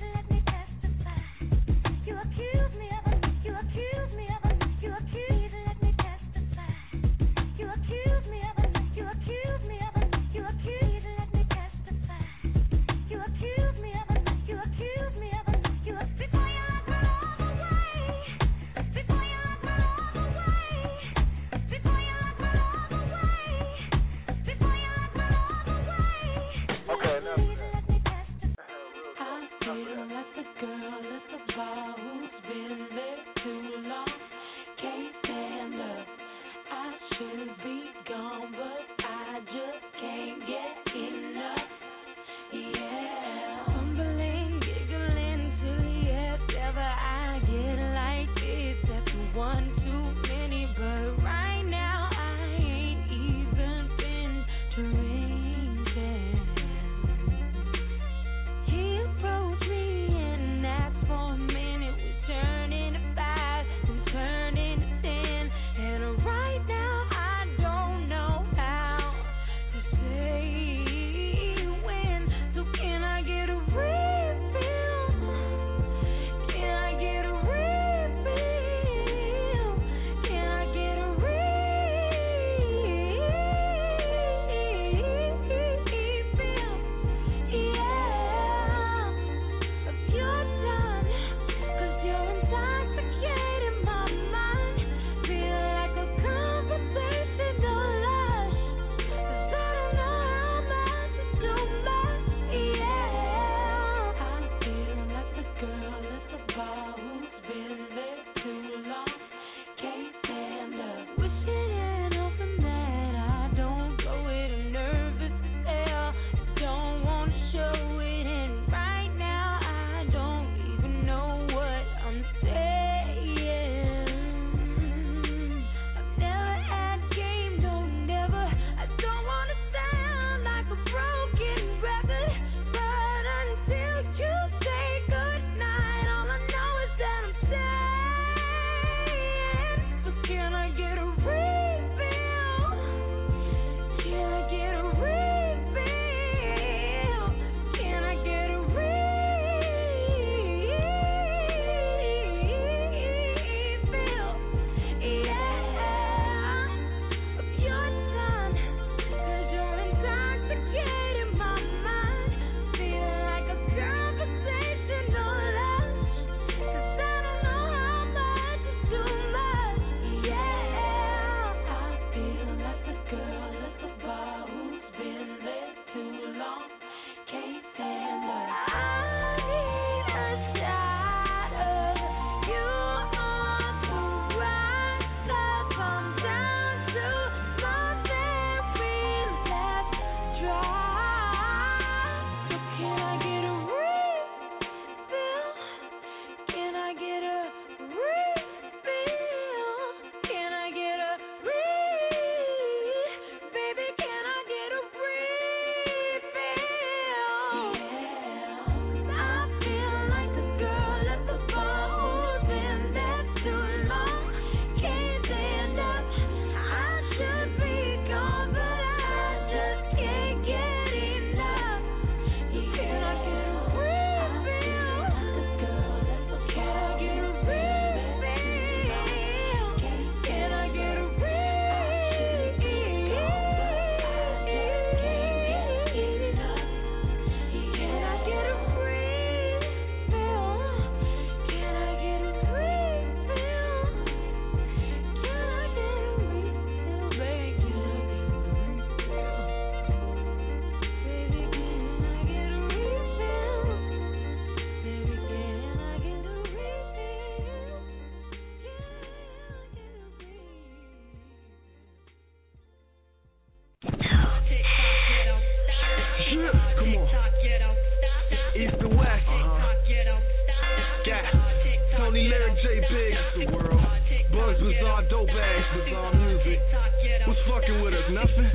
Who's fucking with us? Nothing?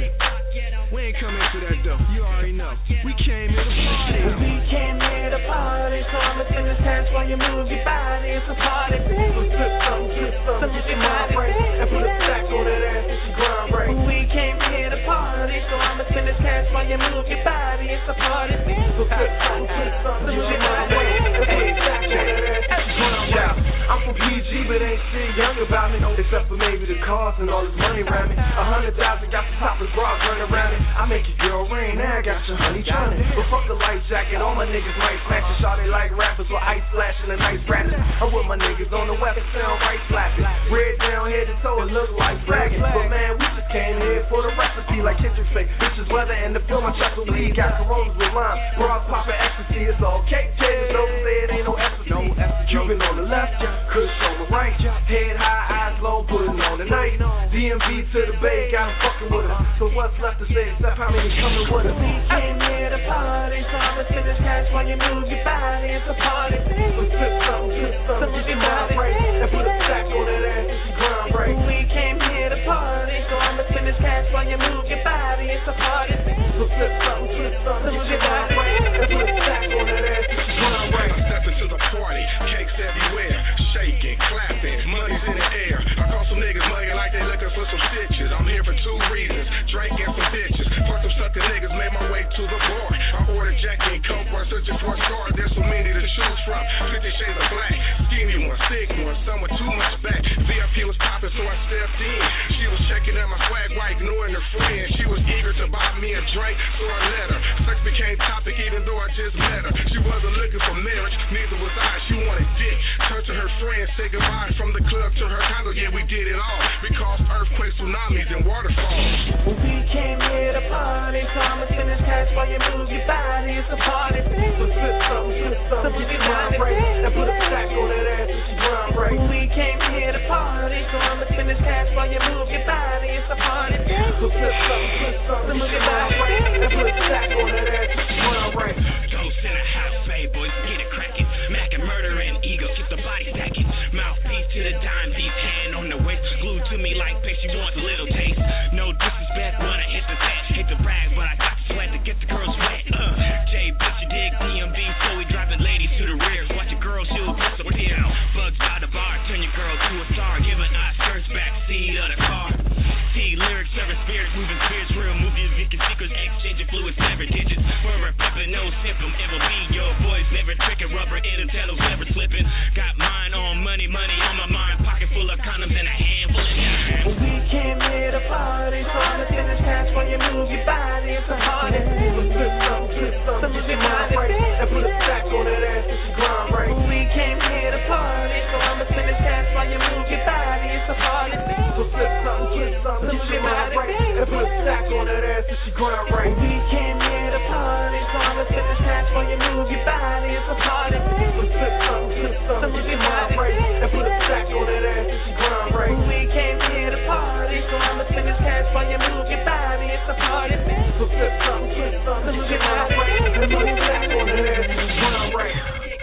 We ain't coming to that though. You already know. We came here to party. We came here to party. So I'ma spend this time while you move your body. It's a party. So slip some, get your mind right. And put a stack on that ass if you grind right. We came here to party. So I'ma spend this time while you move your body. It's a party. So slip some, get your mind right. And put a stack on that ass if you grind right. I'm from PG, but ain't shit young about me. Except for maybe the cars and all this money around me. 100,000 got the topless bras running around it. I make your girl rain, now I got your honey drowning. But fuck the life jacket, all my niggas might smash it. Shot they like rappers with ice flashing and ice rattlers. I'm with my niggas on the weapon, sound right slapping. Red down head to toe, it look like bragging. But man, we just came here for the recipe like Kendrick say. This is weather and the film I trust with weed. Got Coronas with lime, bras popping ecstasy. It's all cake, tables, no say it ain't no ecstasy. Cuban on the left, Kush on the right. Head high, eyes low, putting on the night. DMV to the Bay, got 'em fucking with us. So what's left to say except how many coming with us? We came here to party, so I'ma spend this cash while you move your body. It's a party. So slip some, get your mind right. And put a stack on that ass if you grind right. We came here to party, so I'ma spend this cash while you move your body. It's a party. So slip some, get your mind right. And put a stack on that ass if you grind right. Step into the party, cakes everywhere, shaking, clapping, money's in the air. I call some niggas mugging like they looking for some stitches. I'm here for two reasons, Drake and some bitches. Fuck some sucker niggas, made my way to the bar. I ordered Jack and Coke while searching for a star. There's so many to choose from, 50 shades of black. Skinny one, thick one, some with too much back. VIP was popping, so I stepped in. She was checking out my swag while ignoring her friend. She was eager to buy me a drink, so I let her. Sex became topic even though I just met her. She wasn't looking for marriage, neither was I. She wanted dick. Turned to her friends, say goodbye from the club to her condo. Yeah, we did it all. We caused earthquakes, tsunamis, and waterfalls. We came here to party, so I'ma spend this cash while you move your body. It's a party. So slip some, get your mind right. And put a stack on that ass if you grind right. We came here to party, so I'ma spend this cash while you move your body. It's a party. So slip some, get your mind right. And put a stack on that ass if you grind right. Ghost in a house, babe, boys, get it cracking. Mac and murder and ego, keep the body stacking. Mouthpiece to the dime, deep hand on the waist. Glued to me like paste, she wants a little taste. No disrespect, but I hit the set. Hate to brag, but I got the sweat to get the girls wet. J, bitch, you dig DMV, so we driving ladies to the rear. Watch your girl shoot, so deal. Bugs by the bar, turn your girl to a star. Giving us first back seat of the car. See lyrics, serving spirits, moving spirits, real movies, leaking secrets, exchanging fluids, never digits. We're pimping, no symptom, ever be your boys, never tricking rubber, Intellos never slipping. Got mine on money on my mind, pocket full of condoms and a handful of dimes. We came here to party, so I'ma spend this cash while you move your body. It's a party. So slip some, get your mind right. And put a stack on that ass if you grind right. We came here to party, so I'ma spend this cash while you move your body. It's a party. So slip some, get your mind right. And put a stack on that ass if you grind right. We came here to party, so I'ma spend this cash while you move your body. It's a party. So slip some, get your mind right. And put a stack on that ass if you grind right. We came here to party, so I'ma spend this cash while you move your body. It's a party. So slip some, get your mind right. And put a stack on that ass if you grind right.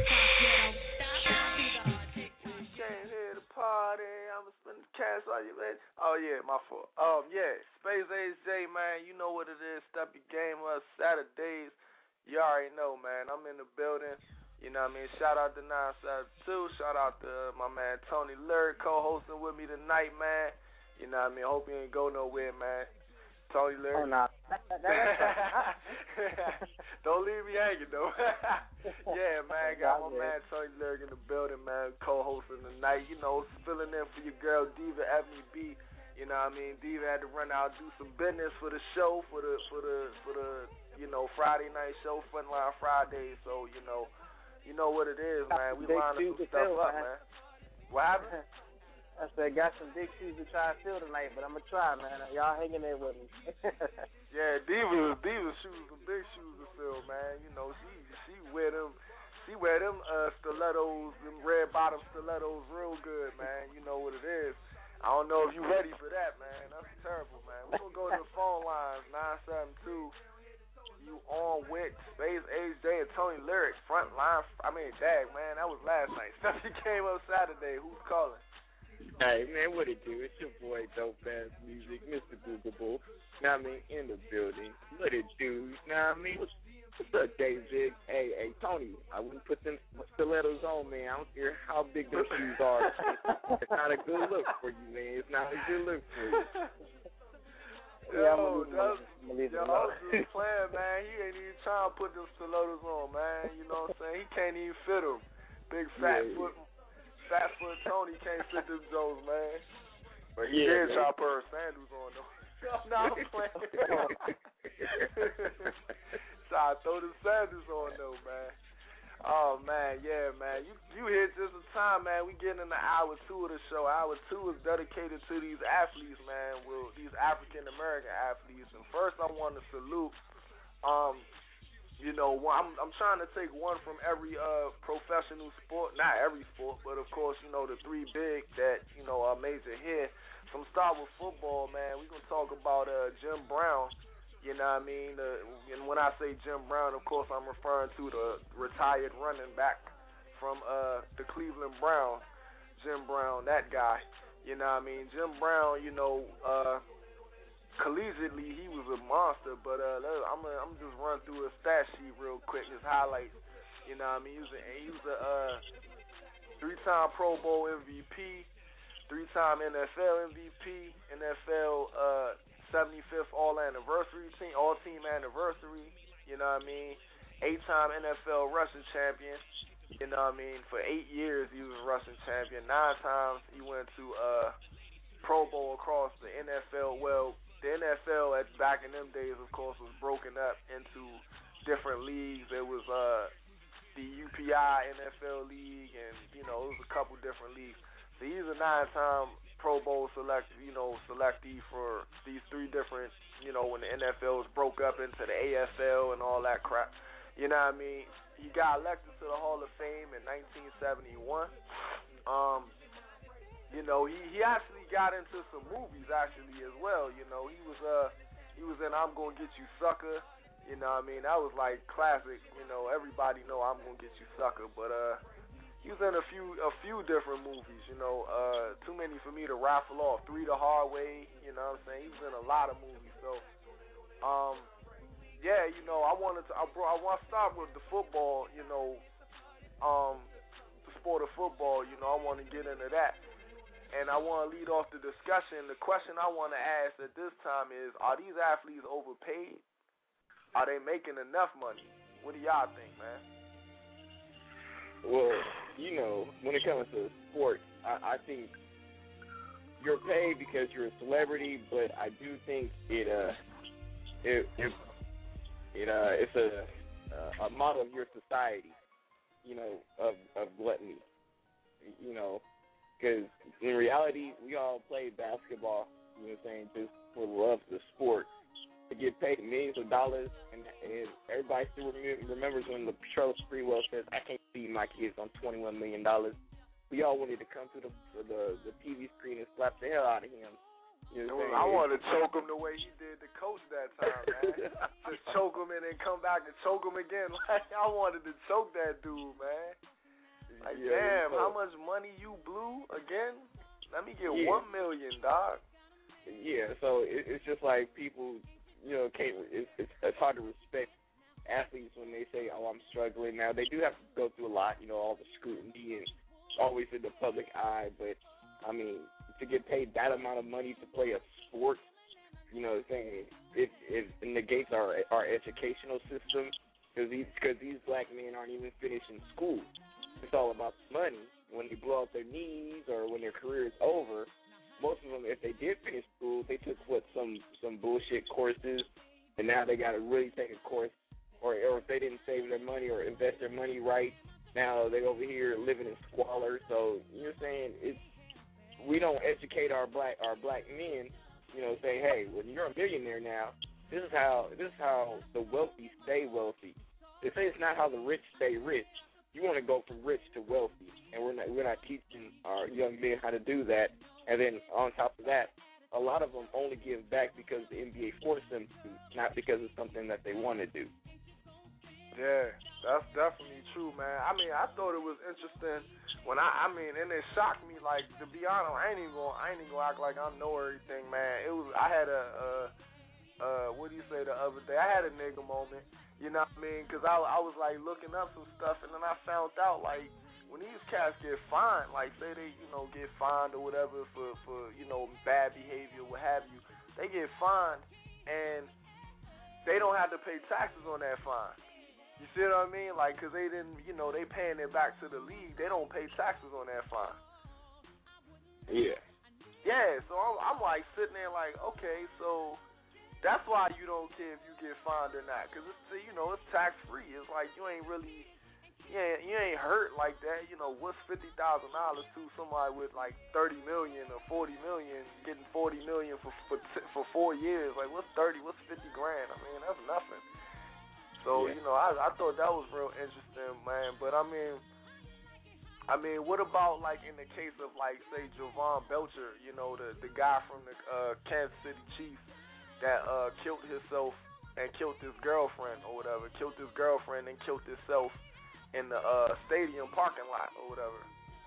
Came here to party, I'ma spend the cash while you let. Oh yeah, my fault. Yeah, Space AJ, man, you know what it is. Step your game up Saturdays. You already know, man. I'm in the building. You know what I mean? Shout out to 972. Shout out to my man Tony Lyric co-hosting with me tonight, man. You know what I mean? Hope you ain't go nowhere, man. Tony Lyric. Oh, nah. Don't leave me hanging, though. Yeah, man. Got my man Tony Lyric in the building, man. Co-hosting tonight. You know, filling in for your girl Diva FMB. You know what I mean? Diva had to run out, do some business for the show, for the you know, Friday night show, Frontline Friday. So, you know what it is, man. We lining some stuff up, man. What happened? I said, got some big shoes to try to fill tonight, but I'm going to try, man. Y'all hanging there with me. Yeah, Diva's shoes, some big shoes to fill, man. You know, she wear them stilettos, them red bottom stilettos real good, man. You know what it is. I don't know if you ready for that, man. That's terrible, man. We're going to go to the phone lines, 972. You on with Space AJ and Tony Lyric, Frontline. I mean, dag, man, that was last night. Stuff came up Saturday. Who's calling? Hey, man, what it do? It's your boy, Dope Ass Music, Mr. Googleable. Know what I mean? In the building. What it do? Know what I mean? What's up, David? Hey, Tony, I wouldn't put them stilettos on, man. I don't care how big those shoes are. It's not a good look for you, man. It's not a good look for you. Yeah, I'm just playing, man. He ain't even trying to put them stilettos on, man. You know what I'm saying? He can't even fit them. Big fat foot Tony can't fit them Joes, man. But he did try to put her sandals on, though. No, I'm playing. Try to throw the sandals on, though, man. Oh, man, yeah, man. You hit just in time, man. We getting into hour 2 of the show. Hour 2 is dedicated to these athletes, man, these African-American athletes. And first I want to salute, you know, I'm trying to take one from every professional sport. Not every sport, but, of course, you know, the 3 big that, you know, are major here. So I'm start with football, man. We're going to talk about Jim Brown. You know what I mean? And when I say Jim Brown, of course, I'm referring to the retired running back from the Cleveland Browns, Jim Brown, that guy. You know what I mean? Jim Brown, you know, collegiately, he was a monster, but I'm just run through his stat sheet real quick, his highlights. You know what I mean? He was a 3-time Pro Bowl MVP, 3-time NFL MVP, NFL 75th All-Team Anniversary, you know what I mean? 8-time NFL rushing champion, you know what I mean? For 8 years he was a rushing champion. 9 times he went to Pro Bowl across the NFL. Well, the NFL back in them days, of course, was broken up into different leagues. It was the UPI NFL League, and, you know, it was a couple different leagues. So he's a 9-time Pro Bowl selectee for these 3 different, you know, when the NFL was broke up into the AFL and all that crap. You know what I mean? He got elected to the Hall of Fame in 1971. You know, he actually got into some movies actually as well. You know, he was in I'm Gonna Get You Sucker. You know what I mean? That was like classic. You know, everybody know I'm Gonna Get You Sucker, but he was in a few different movies, you know, too many for me to raffle off. 3 the Hard Way, you know what I'm saying? He was in a lot of movies. So, yeah, you know, I want to start with the football, you know, the sport of football, you know, I want to get into that. And I want to lead off the discussion. The question I want to ask at this time is, are these athletes overpaid? Are they making enough money? What do y'all think, man? Well, you know, when it comes to sports, I think you're paid because you're a celebrity, but I do think it's a model of your society, you know, of gluttony, you know, because in reality, we all play basketball, you know what I'm saying, just for the love of the sport. To get paid millions of dollars, and everybody still remembers when Charles Sprewell says, "I can't feed my kids on $21 million." We all wanted to come to the TV screen and slap the hell out of him. You know what I wanted to choke him the way he did the coach that time, man. Just choke him and then come back and choke him again. Like, I wanted to choke that dude, man. Like, damn, how much money you blew again? Let me get $1 million, dog. Yeah, so it's just like people. You know, it's hard to respect athletes when they say, "Oh, I'm struggling." Now they do have to go through a lot, you know, all the scrutiny and always in the public eye. But I mean, to get paid that amount of money to play a sport, you know, it negates our educational system because these black men aren't even finishing school. It's all about money. When they blow out their knees or when their career is over. Most of them, if they did finish school, they took some bullshit courses, and now they got to really take a course, or if they didn't save their money or invest their money right, now they over here living in squalor. So you're saying we don't educate our black men, you know, say, hey, when you're a millionaire now, this is how the wealthy stay wealthy. They say it's not how the rich stay rich. You want to go from rich to wealthy, and we're not teaching our young men how to do that. And then on top of that, a lot of them only give back because the NBA forced them to, not because it's something that they want to do. Yeah, that's definitely true, man. I mean, I thought it was interesting when I mean, and it shocked me. Like, to be honest, I ain't even gonna act like I know everything, man. I had what do you say the other day? I had a nigga moment, you know what I mean? Because I was like looking up some stuff, and then I found out like when these cats get fined, like say they get fined or whatever for bad behavior, what have you, they get fined and they don't have to pay taxes on that fine. You see what I mean? Like, because they didn't, they paying it back to the league. They don't pay taxes on that fine. Yeah. Yeah, so I'm like sitting there like, okay, so that's why you don't care if you get fined or not. Because, it's tax-free. It's like you ain't really, you ain't hurt like that. What's $50,000 to somebody with like $30 million or $40 million, getting $40 million for 4 years? Like, what's 30? What's 50 grand? I mean, that's nothing. So, I thought that was real interesting, man. But, I mean, what about, like, in the case of, like, say, Javon Belcher, the guy from the Kansas City Chiefs that killed himself and killed his girlfriend or whatever, killed his girlfriend and killed himself in the stadium parking lot or whatever?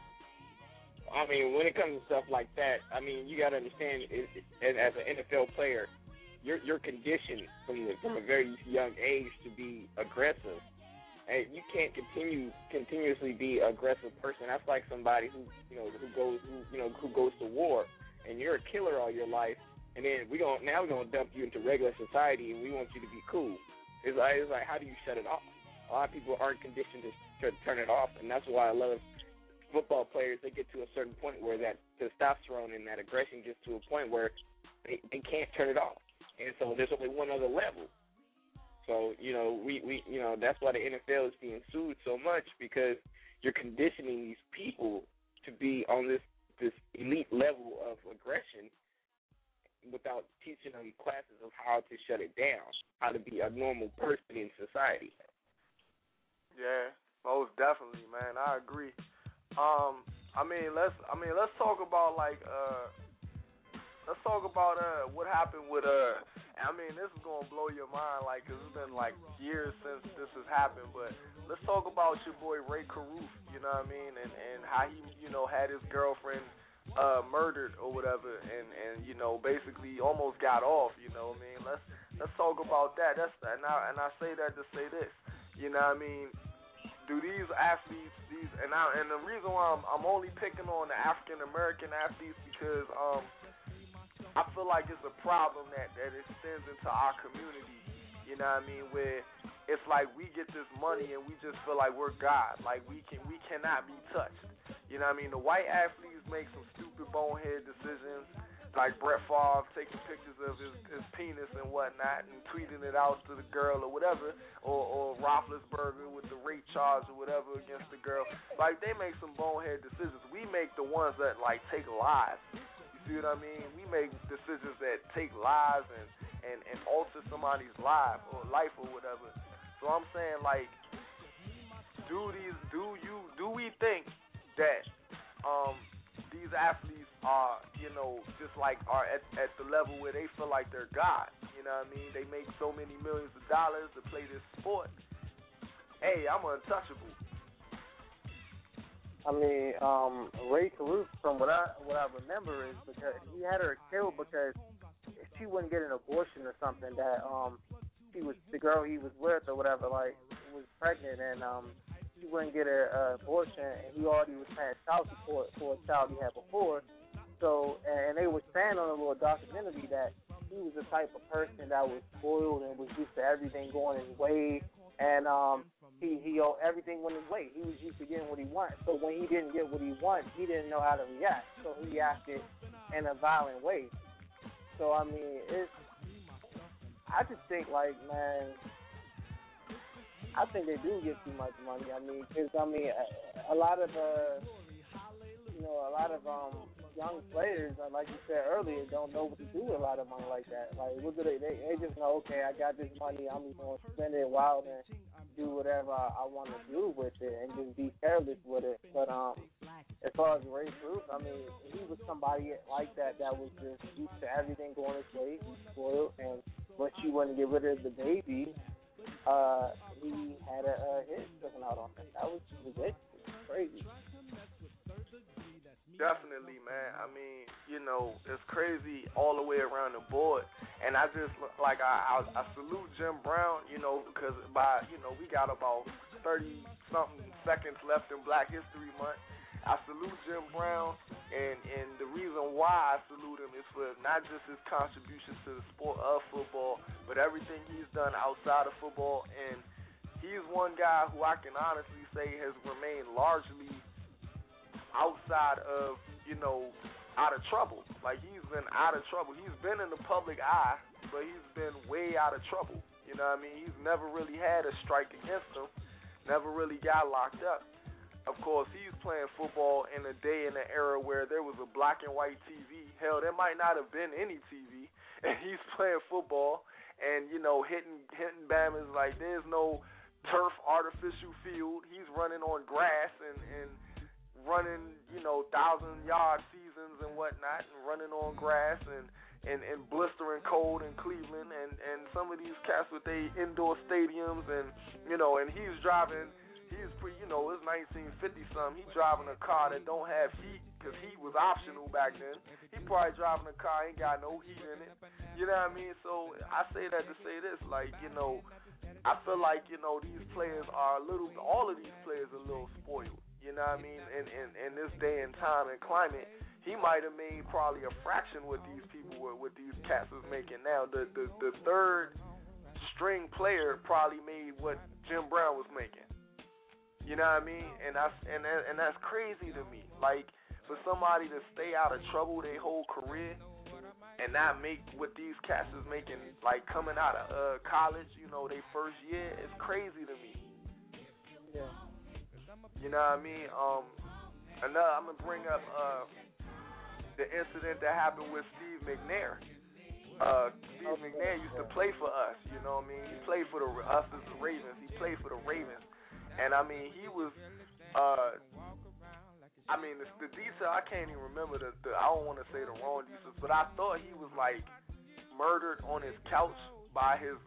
I mean, when it comes to stuff like that, I mean, you got to understand, as an NFL player, you're conditioned from a very young age to be aggressive, and you can't continuously be an aggressive person. That's like somebody who goes to war, and you're a killer all your life, and then we're gonna dump you into regular society, and we want you to be cool. It's like how do you shut it off? A lot of people aren't conditioned to turn it off, and that's why I love football players. They get to a certain point where that testosterone and that aggression gets to a point where they can't turn it off. And so there's only one other level. So, we that's why the NFL is being sued so much, because you're conditioning these people to be on this elite level of aggression without teaching them classes of how to shut it down, how to be a normal person in society. Yeah, most definitely, man. I agree. Let's talk about what happened with this is gonna blow your mind, like, 'cause it's been like years since this has happened. But let's talk about your boy Ray Caruth, you know what I mean, and how he had his girlfriend murdered or whatever, and basically almost got off. You know what I mean? Let's talk about that. And I say that to say this, you know what I mean? Do these athletes, and the reason why I'm only picking on the African American athletes because I feel like it's a problem that extends into our community, you know what I mean, where it's like we get this money and we just feel like we're God, like we cannot be touched, you know what I mean. The white athletes make some stupid bonehead decisions, like Brett Favre taking pictures of his penis and whatnot and tweeting it out to the girl or whatever, or Roethlisberger with the rape charge or whatever against the girl. Like, they make some bonehead decisions. We make the ones that, like, take lives. You see what I mean? We make decisions that take lives and alter somebody's life or whatever. So I'm saying, like, do we think that these athletes are, just like are at the level where they feel like they're God? You know what I mean? They make so many millions of dollars to play this sport. Hey, I'm untouchable. I mean, Ray Caruth, from what I remember, is because he had her killed because she wouldn't get an abortion or something. That the girl he was with or whatever, like, was pregnant, and he wouldn't get an abortion, and he already was paying child support for a child he had before. So, and they were saying on a little documentary that he was the type of person that was spoiled and was used to everything going his way, and he everything went his way. He was used to getting what he wanted. So when he didn't get what he wanted, he didn't know how to react. So he reacted in a violent way. So I mean, I just think, like, man, I think they do get too much money. I mean, because a lot of young players, like you said earlier, don't know what to do with a lot of money like that. Like, what do they just know, okay, I got this money, I'm just going to spend it wild and do whatever I want to do with it and just be careless with it. But as far as Ray Caruth, I mean, he was somebody like that was just used to everything going his way. He was spoiled, and once you wouldn't get rid of the baby, he had a hit taken out on him. That was ridiculous, crazy. Definitely, man. I mean, it's crazy all the way around the board. And I just, I salute Jim Brown, because we got about 30-something seconds left in Black History Month. I salute Jim Brown, and the reason why I salute him is for not just his contributions to the sport of football, but everything he's done outside of football. And he's one guy who I can honestly say has remained largely outside of, out of trouble. Like, he's been out of trouble. He's been in the public eye, but he's been way out of trouble. You know what I mean? He's never really had a strike against him, never really got locked up. Of course, he's playing football in a day and an era where there was a black and white TV. Hell, there might not have been any TV, and he's playing football and, hitting bammers like there's no turf artificial field. He's running on grass and running, 1,000-yard seasons and whatnot, and running on grass and blistering cold in Cleveland, and some of these cats with their indoor stadiums, and he's driving. He's pretty, it's 1950-something. He's driving a car that don't have heat because heat was optional back then. He probably driving a car ain't got no heat in it. You know what I mean? So I say that to say this, I feel like these players are all of these players are a little spoiled. You know what I mean? In this day and time and climate, he might have made probably a fraction what these people were, what these cats is making now. The third string player probably made what Jim Brown was making. You know what I mean? And that's crazy to me. Like, for somebody to stay out of trouble their whole career and not make what these cats is making, like coming out of college, their first year, it's crazy to me. Yeah. You know what I mean? I'm gonna bring up the incident that happened with Steve McNair. Steve McNair used to play for us. You know what I mean? He played for us as the Ravens. He played for the Ravens. And, I mean, he was, the detail, I can't even remember I don't want to say the wrong details, but I thought he was, murdered on his couch by his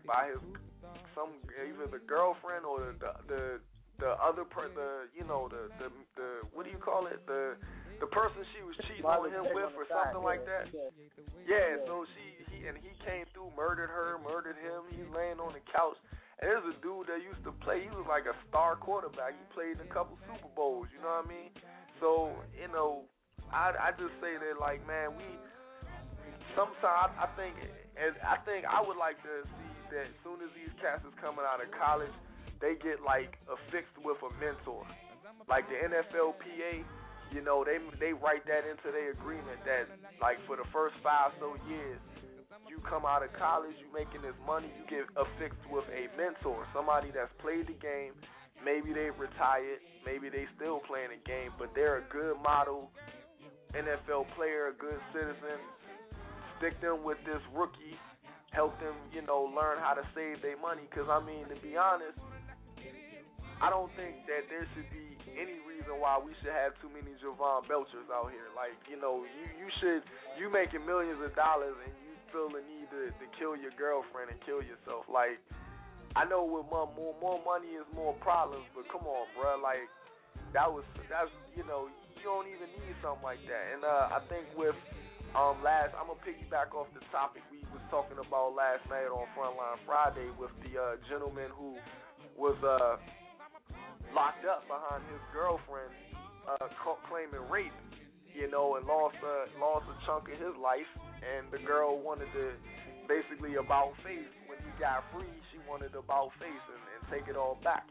either the girlfriend or the other person, what do you call it? The person she was cheating on him with or something like that. Yeah, so he came through, murdered her, murdered him. He's laying on the couch. And there's a dude that used to play. He was like a star quarterback. He played in a couple Super Bowls. You know what I mean? So, I just say that, man, sometimes I think I would like to see that as soon as these cats is coming out of college, they get affixed with a mentor. Like the NFLPA, they write that into their agreement that for the first 5 years, you come out of college, you making this money, you get affixed with a mentor, somebody that's played the game. Maybe they've retired, maybe they still playing the game, but they're a good model NFL player, a good citizen. Stick them with this rookie, help them, learn how to save their money. Because, to be honest, I don't think that there should be any reason why we should have too many Javon Belchers out here. You making millions of dollars and you feel the need to kill your girlfriend and kill yourself. I know with more money is more problems, but come on, bro. That's you don't even need something like that. And I think with I'm gonna piggyback off the topic we was talking about last night on Frontline Friday with the gentleman who was locked up behind his girlfriend claiming rape, and lost a chunk of his life. And the girl wanted to basically about face. When he got free, she wanted about face and take it all back.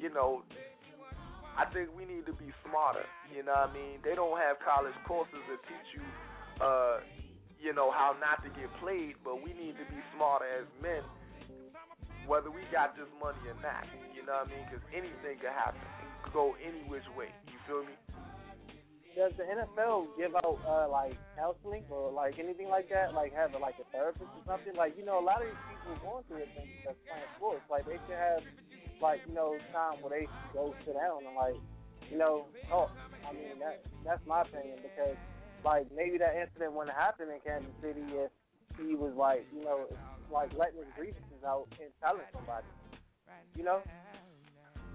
I think we need to be smarter. You know what I mean? They don't have college courses that teach you, how not to get played, but we need to be smarter as men, whether we got this money or not. You know what I mean? Because anything could happen. It could go any which way. You feel me? Does the NFL give out counseling or anything like that? Have a therapist or something? A lot of these people going through it that's playing sports. They should have time where they go sit down and talk. That's my opinion, because maybe that incident wouldn't happen in Kansas City if he was letting his grievances out and telling somebody.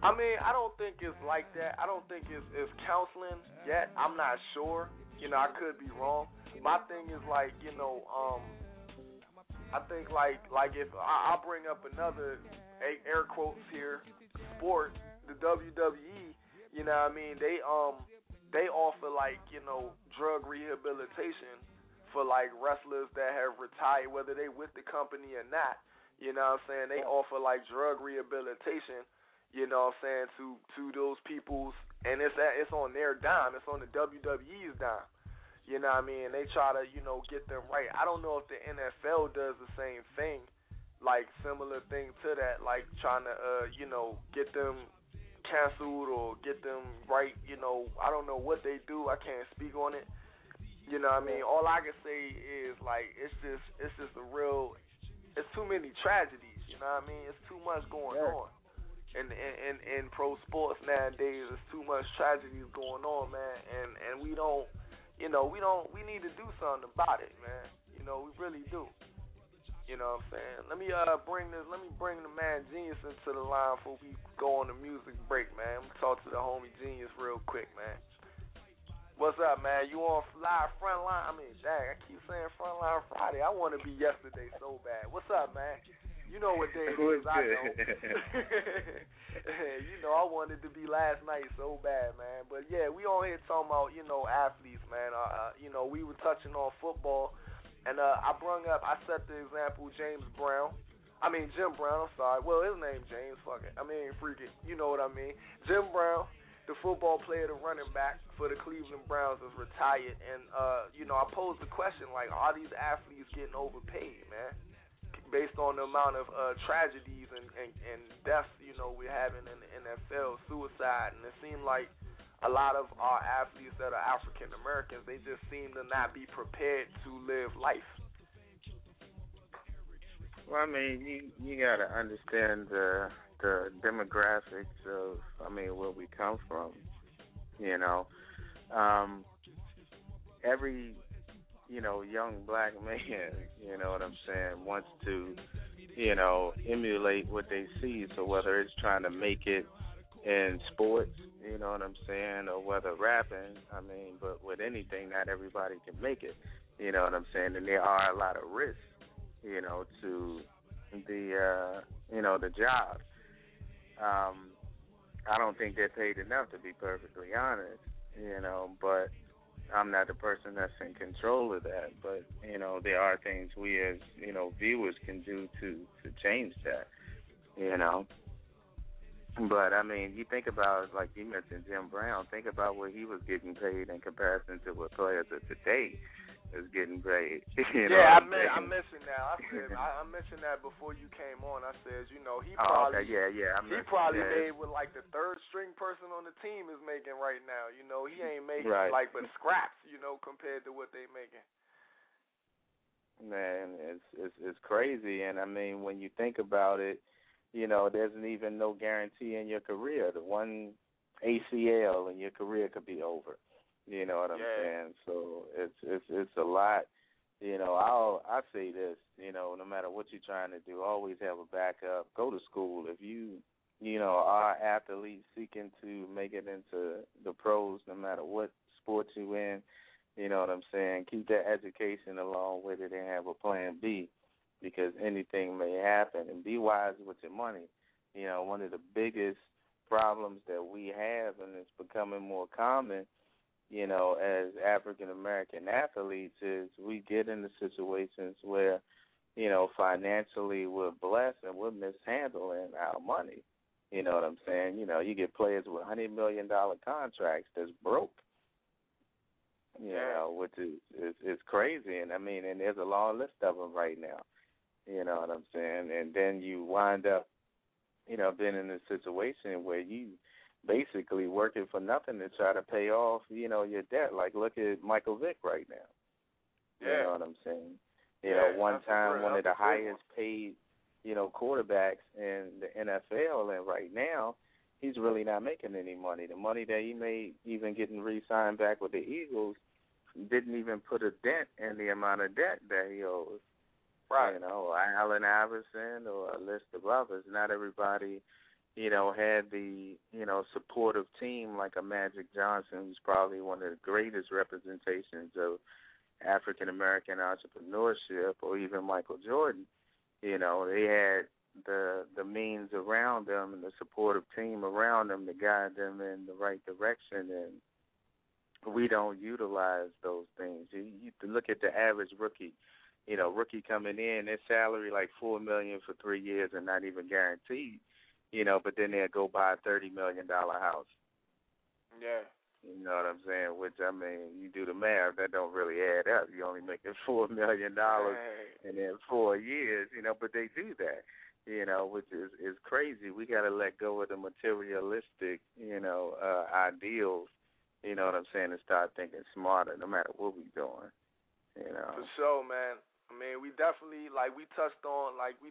I mean, I don't think it's like that. I don't think it's counseling yet. I'm not sure. You know, I could be wrong. My thing is like, you know, I think like if I'll bring up another air quotes here sport, the WWE. You know what I mean? They offer like, you know, drug rehabilitation for like wrestlers that have retired, whether they with the company or not. You know what I'm saying? They offer like drug rehabilitation. You know what I'm saying, to those people's, and it's on their dime. It's on the WWE's dime. You know what I mean? They try to, you know, get them right. I don't know if the NFL does the same thing, like similar thing to that, like trying to, you know, get them canceled or get them right. You know, I don't know what they do. I can't speak on it. You know what I mean? All I can say is like it's just it's too many tragedies. You know what I mean? It's too much going on. In pro sports nowadays, there's too much tragedies going on, man, and we need to do something about it, man. You know, we really do. You know what I'm saying? Let me bring the man Genius into the line before we go on the music break, man. I'm gonna talk to the homie Genius real quick, man. What's up, man? You on live Frontline? I mean, dang, I keep saying Frontline Friday. I want to be yesterday so bad. What's up, man? You know what day it is, I know. You know, I wanted to be last night so bad, man. But, yeah, we on here talking about, you know, athletes, man. You know, we were touching on football. And I set the example Jim Brown, I'm sorry. Well, his name James, fuck it. I mean, freak it. You know what I mean. Jim Brown, the football player, the running back for the Cleveland Browns, is retired. And, you know, I posed the question, like, are these athletes getting overpaid, man? Based on the amount of tragedies and deaths, you know, we're having in the NFL, suicide, and it seemed like a lot of our athletes that are African Americans, they just seem to not be prepared to live life. Well, I mean, you got to understand the demographics of, where we come from. You know, every young black man, you know what I'm saying, wants to, emulate what they see. So whether it's trying to make it in sports, you know what I'm saying, or whether rapping, but with anything, not everybody can make it, you know what I'm saying, and there are a lot of risks, to the job. I don't think they're paid enough, to be perfectly honest, but I'm not the person that's in control of that, but, there are things we as, viewers can do to change that, But, you think about, like you mentioned, Jim Brown, think about what he was getting paid in comparison to what players of today is getting paid. I mentioned that. I mentioned that before you came on. I said, he probably made what like the third string person on the team is making right now. He ain't making but scraps, compared to what they making. Man, it's crazy, and when you think about it, there's even no guarantee in your career. The one ACL and your career could be over. You know what I'm saying? So it's a lot. I say this, no matter what you're trying to do, always have a backup. Go to school. If you are athletes seeking to make it into the pros, no matter what sport you're in, you know what I'm saying, keep that education along with it and have a plan B, because anything may happen. And be wise with your money. One of the biggest problems that we have, and it's becoming more common, as African-American athletes, is we get into situations where, financially we're blessed and we're mishandling our money. You know what I'm saying? You get players with $100 million contracts that's broke, which is crazy. And, and there's a long list of them right now. You know what I'm saying? And then you wind up, being in a situation where you basically working for nothing to try to pay off, your debt. Like, look at Michael Vick right now. You know what I'm saying? One time, one of the highest paid, quarterbacks in the NFL, and right now, he's really not making any money. The money that he made, even getting re-signed back with the Eagles, didn't even put a dent in the amount of debt that he owes. Right. Allen Iverson or a list of others. Not everybody, had the, supportive team like a Magic Johnson, who's probably one of the greatest representations of African American entrepreneurship, or even Michael Jordan, they had the means around them and the supportive team around them to guide them in the right direction, and we don't utilize those things. You look at the average rookie, rookie coming in, their salary like $4 million for 3 years and not even guaranteed, but then they'll go buy a $30 million house. Yeah. You know what I'm saying? Which, you do the math, that don't really add up. You're only making $4 million in 4 years, but they do that, which is crazy. We got to let go of the materialistic, ideals, you know what I'm saying, and start thinking smarter no matter what we're doing, For sure, man. We definitely, touched on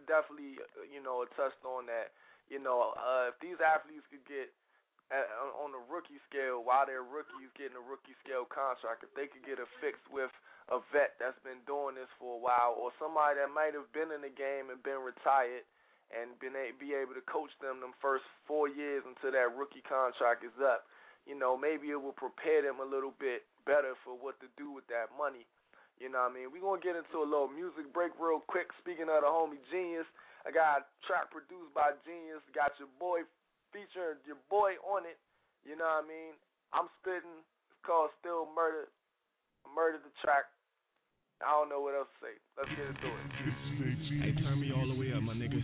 that, if these athletes could get, on the rookie scale, while they're rookies getting a rookie scale contract, if they could get a fix with a vet that's been doing this for a while, or somebody that might have been in the game and been retired and be able to coach them first 4 years until that rookie contract is up, maybe it will prepare them a little bit better for what to do with that money. We're going to get into a little music break real quick. Speaking of the homie Genius, I got a track produced by Genius, got your boy featuring your boy on it, I'm spitting. It's called Still Murder. I murdered the track. I don't know what else to say. Let's get into it. Hey, turn me all the way up, my nigga.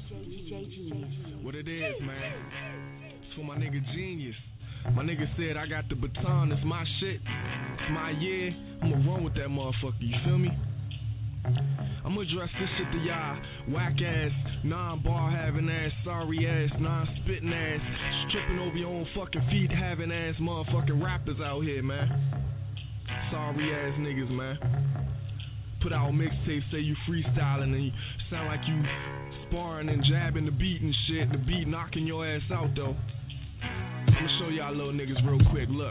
What it is, man? It's for my nigga Genius. My nigga said I got the baton. It's my shit. It's my year. I'ma run with that motherfucker. You feel me? I'ma address this shit to y'all whack ass, non-bar having ass, sorry ass, non-spitting ass, stripping over your own fucking feet having ass motherfucking rappers out here, man. Sorry ass niggas, man. Put out mixtapes, say you freestyling and you sound like you sparring and jabbing the beat and shit, the beat knocking your ass out though. I'ma show y'all little niggas real quick, look.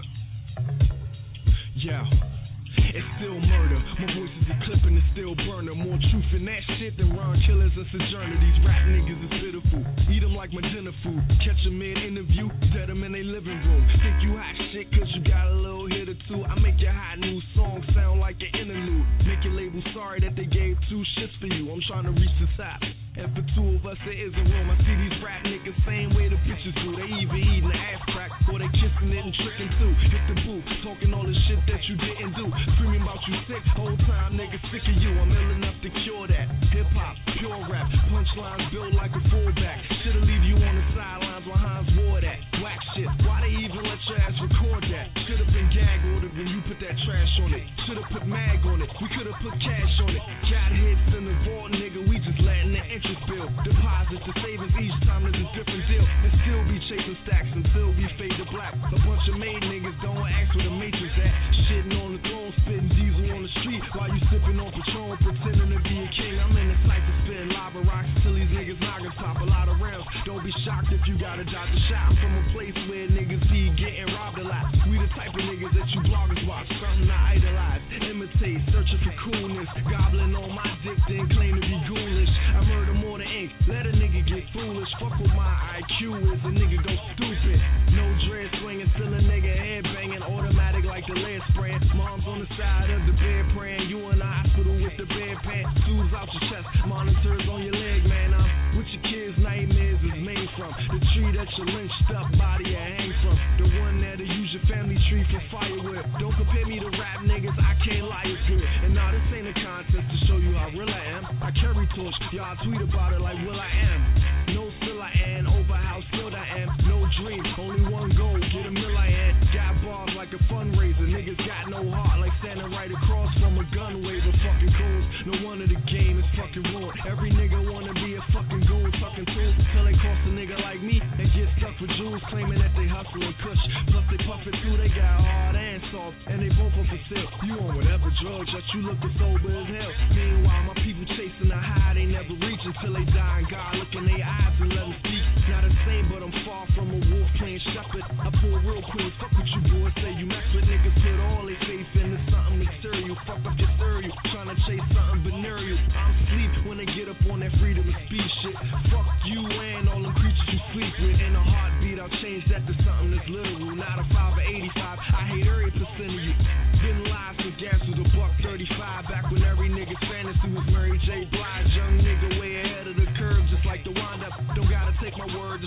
Yeah. It's still murder. My voice is a clip and it's still burner. More truth in that shit than Ron Killers and Sojourner. These rap niggas is pitiful. Eat them like my dinner food. Catch them mid-interview, dead them in their living room. Think you hot shit cause you got a little hit or two. I make your hot new song sound like an interlude. Make your label sorry that they gave 2 shits for you. I'm trying to reach the top. And for 2 of us there isn't room. I see these rap niggas same way the bitches do. They either eating the ass crack or they kissing it and tricking too. Hit the booth, talking all the shit that you didn't do. Screaming about you sick, whole time niggas sick of you. I'm ill enough to cure that. Hip hop, pure rap, punchlines built like a fullback. Should've leave you on the sidelines while Hines wore that. Whack shit, why they even let your ass record that? Should've been gag ordered when you put that trash on it. Should've put mag on it, we could've put cash on it. Got hits in the vault, nigga, we just letting the interest bill. Deposit to savings each time there's a different deal. And still be chasing stacks until we fade to black. A bunch of made niggas don't ask where the matrix at. Shitting on the throne, spitting diesel on the street while you sipping on Patron, pretending to be a king. I'm in the cypher spitting lava rocks till these niggas noggins pop a lot of rounds. Don't be shocked if you gotta dodge the shot. I'm from a place where niggas be getting robbed a lot. We the type of niggas that you bloggers watch, something to idolize, imitate, searching for coolness, gobbling on my dick, then claim to be ghoulish. I murder more than ink, let a nigga get foolish. Fuck with my IQ is a nigga go stupid. No dread swinging, still a nigga head banging, automatic like the lead spraying. Mom's on the side of the bed praying, you in the hospital with the bedpan. Tubes out your chest, monitors on your leg, man. I'm with your kids' nightmares is made from. The tree that you lynched up, body you hang from. The one that'll use your family tree for firewood. Don't compare me to rap niggas, I can't lie, it's good. And now this ain't a contest to show you how real I am. I carry torch, y'all tweet about it like Will I Am. No still I am, over how skilled I am. No dream, only one goal, get a mill I am. Got bars like a fundraiser, niggas got no heart like standing right across from a gun waiver. Fucking coons, no wonder the game is fucking ruined. Every nigga wanna be a fucking goon, fucking tools till they cross a nigga like me and get stuck for jewels, claiming that they hustle and kush. Plus they puffin' too, they got hard and soft, and they both up for sale. You on whatever drugs that you lookin' sober as hell. Meanwhile, my people chasing the high, they never reach until they die. And God look in their eyes and let them speak. Not the same, but I'm far from a wolf playing shepherd. I pull real quick, fuck what you boys say. You mess with niggas, put all they faith into something material. Fuck up your stereo, trying to chase something venereal. I'm sleep when they get up on that freedom of speech shit. Fuck you and all them creatures you sleep with.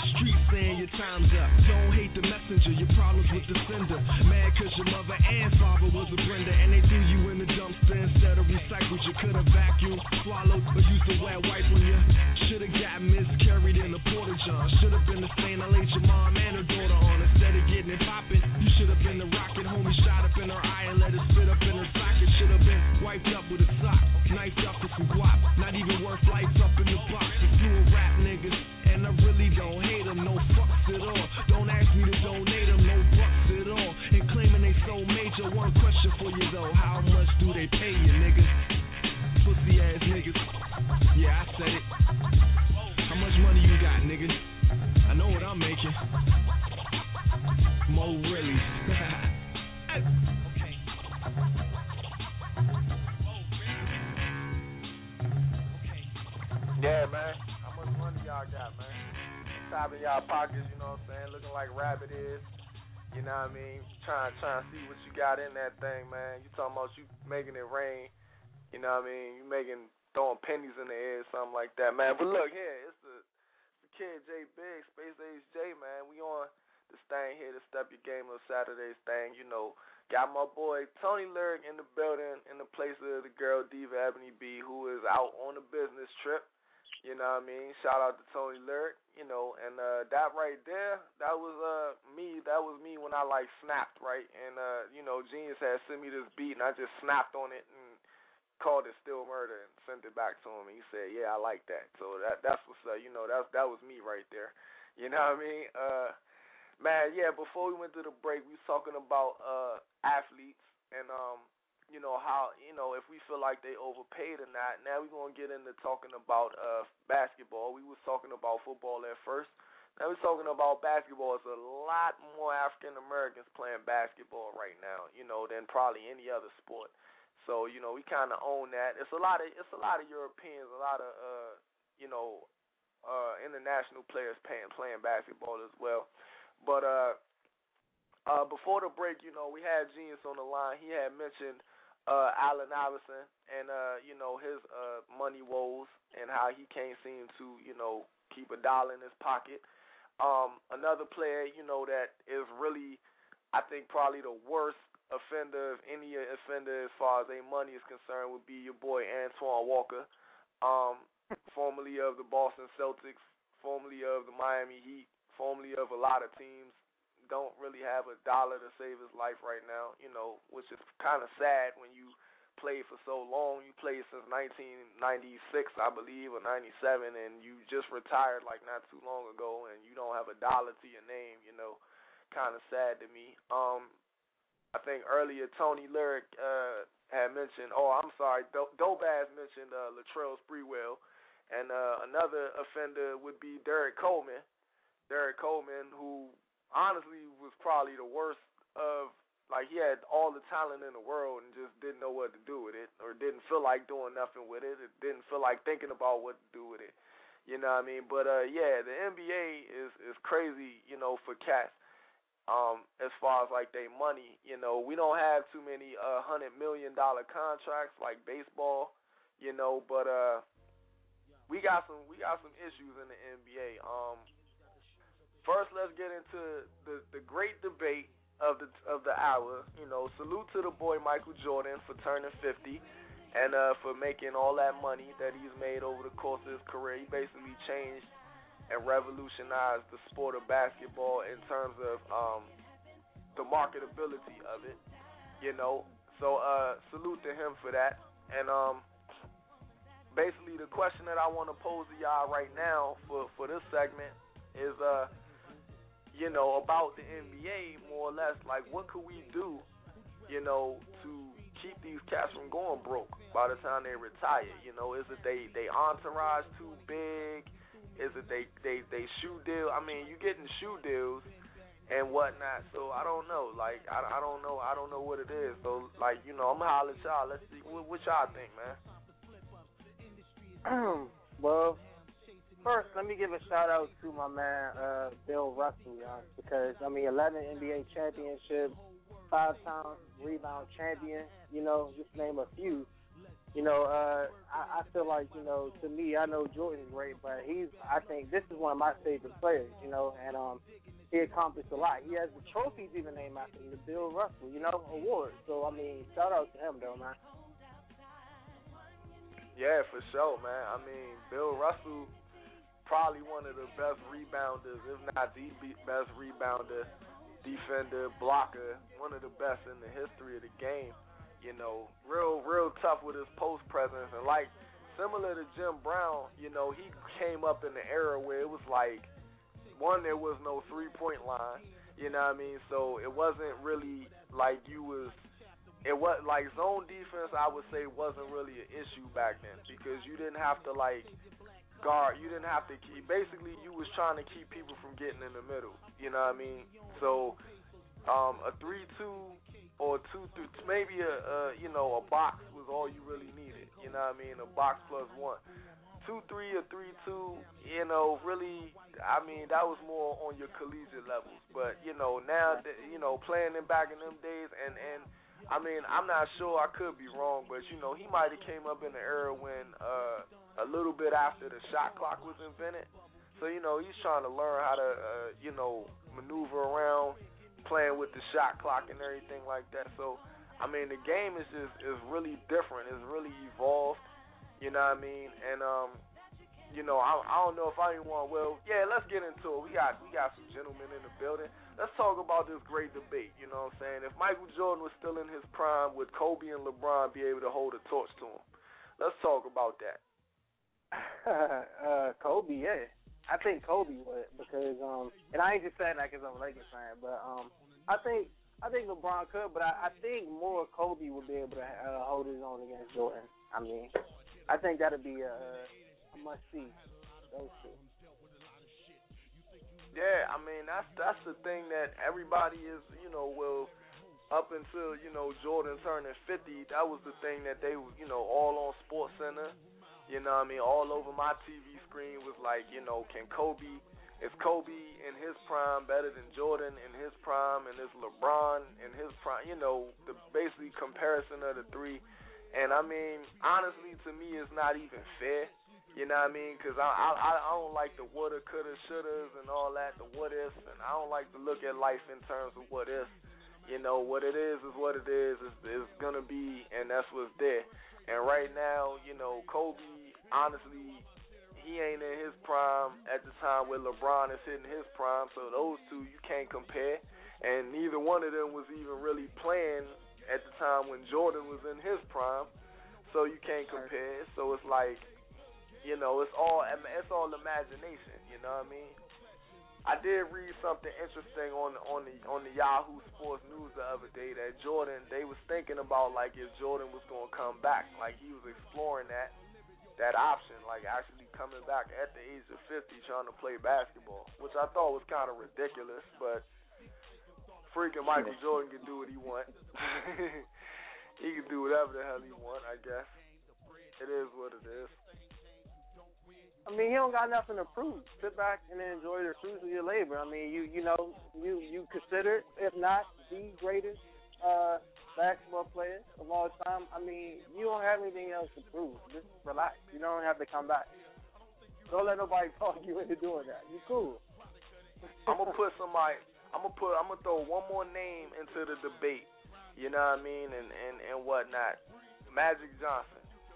Streets saying your time's up. Don't hate the messenger, your problems with the sender. Mad cause your mother and father was a blender, and they threw you in the dumpster instead of recycled. You could've vacuumed, swallowed, or used a wet wipe on you. Should've got miscarried in a porta john. Should've been the stain I laid your mom and her daughter on. Instead of getting it poppin', you should've been the rocket. Homie shot up in her eye and let it spit up in her socket. Should've been wiped up with a sock, knifed up with some guap. Not even worth lights up in the box. A few rap niggas, and I really don't hate them, no fucks at all. Don't ask me to donate them, no bucks at all. And claiming they so major, one question for you though, how much do they pay you, niggas? Pussy ass niggas. Yeah, I said it. How much money you got, niggas? I know what I'm making. Mo Rillies. Yeah, man. How much money y'all got, man? Top in y'all pockets, you know what I'm saying? Looking like Rabbit is. You know what I mean? Trying to see what you got in that thing, man. You talking about you making it rain. You know what I mean? You throwing pennies in the air or something like that, man. But look, here, it's the kid J Big, Space Age J, man. We on this thing here, the Step Your Game Up Saturdays thing, you know. Got my boy Tony Lyric in the building in the place of the girl Diva Ebony B, who is out on a business trip. You know what I mean? Shout out to Tony Lyric, you know, and that right there, that was me. That was me when I like snapped, right? And you know, Genius had sent me this beat and I just snapped on it and called it Still Murder and sent it back to him. And he said, "Yeah, I like that." So that's what's you know, that was me right there. You know what I mean? Man, yeah, before we went to the break, we was talking about athletes and you know, how, you know, if we feel like they overpaid or not. Now we're going to get into talking about basketball. We was talking about football at first. Now we're talking about basketball. There's a lot more African Americans playing basketball right now, you know, than probably any other sport. So, you know, we kind of own that. It's a lot of Europeans, a lot of you know, international players playing basketball as well. But before the break, you know, we had Genius on the line. He had mentioned Allen Iverson and you know, his money woes and how he can't seem to, you know, keep $1 in his pocket. Another player, you know, that is really, I think, probably the worst offender of any offender as far as their money is concerned would be your boy Antoine Walker, formerly of the Boston Celtics, formerly of the Miami Heat, formerly of a lot of teams. Don't really have $1 to save his life right now, you know, which is kind of sad when you played for so long. You played since 1996, I believe, or 97, and you just retired like not too long ago, and you don't have $1 to your name, you know, kind of sad to me. I think earlier Tony Lyric had mentioned, Dobaz mentioned Latrell Sprewell, and another offender would be Derek Coleman. Derek Coleman, who honestly was probably the worst of, like, he had all the talent in the world and just didn't know what to do with it, or didn't feel like doing nothing with it. It didn't feel like thinking about what to do with it. You know what I mean? But yeah, the NBA is crazy, you know, for cats. As far as like their money, you know, we don't have too many $100 million contracts like baseball, you know, but we got some issues in the NBA. First, let's get into the great debate of the hour. You know, salute to the boy Michael Jordan for turning 50 and for making all that money that he's made over the course of his career. He basically changed and revolutionized the sport of basketball in terms of the marketability of it. You know, so salute to him for that. And basically, the question that I want to pose to y'all right now for this segment is you know, about the NBA, more or less, like, what could we do, you know, to keep these cats from going broke by the time they retire? You know, is it they entourage too big? Is it they shoe deal? I mean, you getting shoe deals and whatnot, so I don't know. Like, I don't know what it is. So, like, you know, I'm gonna holler at y'all. Let's see what y'all think, man. Well, first, let me give a shout-out to my man, Bill Russell, y'all, because, 11 NBA championships, 5-time rebound champion, you know, just name a few. I feel like, to me, I know Jordan's great, but I think this is one of my favorite players, and he accomplished a lot. He has the trophies even named after him, the Bill Russell, award. So, I mean, shout out to him, though, man. Yeah, for sure, man. I mean, Bill Russell, probably one of the best rebounders, if not the best rebounder, defender, blocker, one of the best in the history of the game. Real tough with his post presence, and like similar to Jim Brown, he came up in the era where it was like, one, there was no 3-point line, you know what I mean? So it wasn't really like like zone defense, I would say, wasn't really an issue back then, because you didn't have to like guard, you didn't have to keep, basically you was trying to keep people from getting in the middle, you know what I mean? So a 3-2 or 2-3, maybe a box was all you really needed. You know what I mean? A box plus one. 2-3 or 3-2. Really. I mean, that was more on your collegiate levels. But now, playing them back in them days, and I mean, I'm not sure. I could be wrong, but he might have came up in the era when a little bit after the shot clock was invented. So he's trying to learn how to maneuver around, playing with the shot clock and everything like that. So, I mean, the game is really different. It's really evolved, you know what I mean? And, I don't know if anyone will. Yeah, let's get into it. We got some gentlemen in the building. Let's talk about this great debate, you know what I'm saying? If Michael Jordan was still in his prime, would Kobe and LeBron be able to hold a torch to him? Let's talk about that. Kobe, yeah. I think Kobe would, because and I ain't just saying that because I'm a Lakers fan, but I think LeBron could, but I think more Kobe would be able to hold his own against Jordan. I mean, I think that'd be a must see. Those two. Yeah, I mean that's the thing that everybody is, will up until Jordan turning 50. That was the thing that they all on SportsCenter. You know what I mean? All over my TV screen was like, is Kobe in his prime better than Jordan in his prime, and is LeBron in his prime? The basically comparison of the three. And I mean, honestly, to me, it's not even fair. You know what I mean? Because I don't like the woulda, coulda, shouldas and all that, the what ifs, and I don't like to look at life in terms of what ifs. What it is what it is. It's gonna be, and that's what's there. And right now, Kobe, honestly, he ain't in his prime at the time where LeBron is hitting his prime. So those two, you can't compare. And neither one of them was even really playing at the time when Jordan was in his prime. So you can't compare. So it's like, it's all imagination. You know what I mean? I did read something interesting on the Yahoo Sports News the other day that Jordan, they was thinking about like if Jordan was going to come back, like he was exploring that option, like actually coming back at the age of 50 trying to play basketball, which I thought was kind of ridiculous, but freaking Michael Jordan can do what he want. He can do whatever the hell he want, I guess. It is what it is. I mean, he don't got nothing to prove. Sit back and enjoy the fruits of your labor. I mean, you consider, if not the greatest basketball player of all time. I mean, you don't have anything else to prove. Just relax. You don't have to come back. Don't let nobody talk you into doing that. You cool. I'm gonna throw one more name into the debate. You know what I mean, and whatnot. Magic Johnson.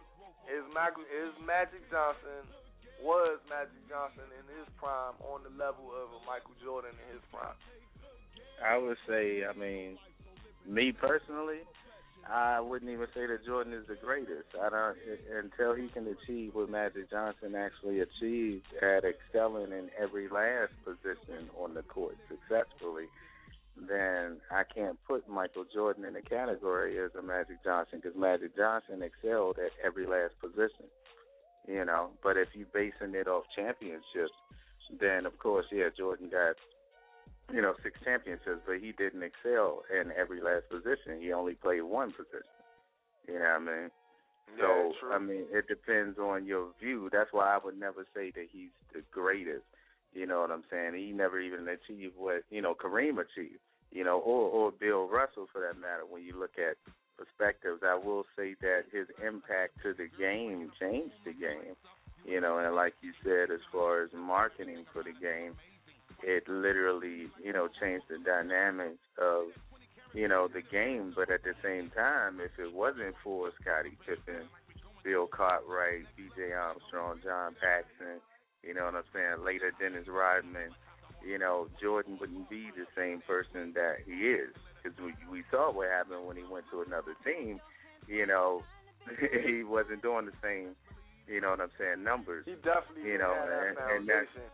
Was Magic Johnson in his prime on the level of a Michael Jordan in his prime? I would say, I mean, me personally, I wouldn't even say that Jordan is the greatest. Until he can achieve what Magic Johnson actually achieved at excelling in every last position on the court successfully, then I can't put Michael Jordan in the category as a Magic Johnson, because Magic Johnson excelled at every last position. But if you're basing it off championships, then of course, Jordan got, 6 championships, but he didn't excel in every last position. He only played one position. You know what I mean? Yeah, so, I mean, it depends on your view. That's why I would never say that he's the greatest. You know what I'm saying? He never even achieved what, Kareem achieved, or Bill Russell for that matter, when you look at perspectives. I will say that his impact to the game changed the game. You know, and like you said, as far as marketing for the game, it literally, you know, changed the dynamics of, you know, the game. But at the same time, if it wasn't for Scottie Pippen, Bill Cartwright, B.J. Armstrong, John Paxson, you know what I'm saying, later Dennis Rodman, you know, Jordan wouldn't be the same person that he is. Because we saw what happened when he went to another team. You know, he wasn't doing the same, you know what I'm saying, numbers. He definitely you know, had that foundation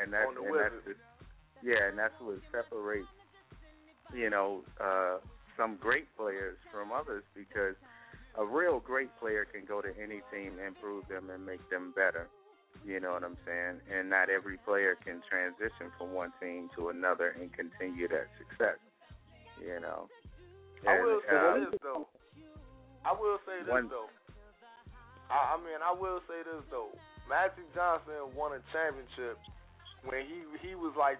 and that's what separates, you know, some great players from others, because a real great player can go to any team, improve them, and make them better. You know what I'm saying? And not every player can transition from one team to another and continue that success. You know. I will say this though. I will say this though. Magic Johnson won a championship when he was like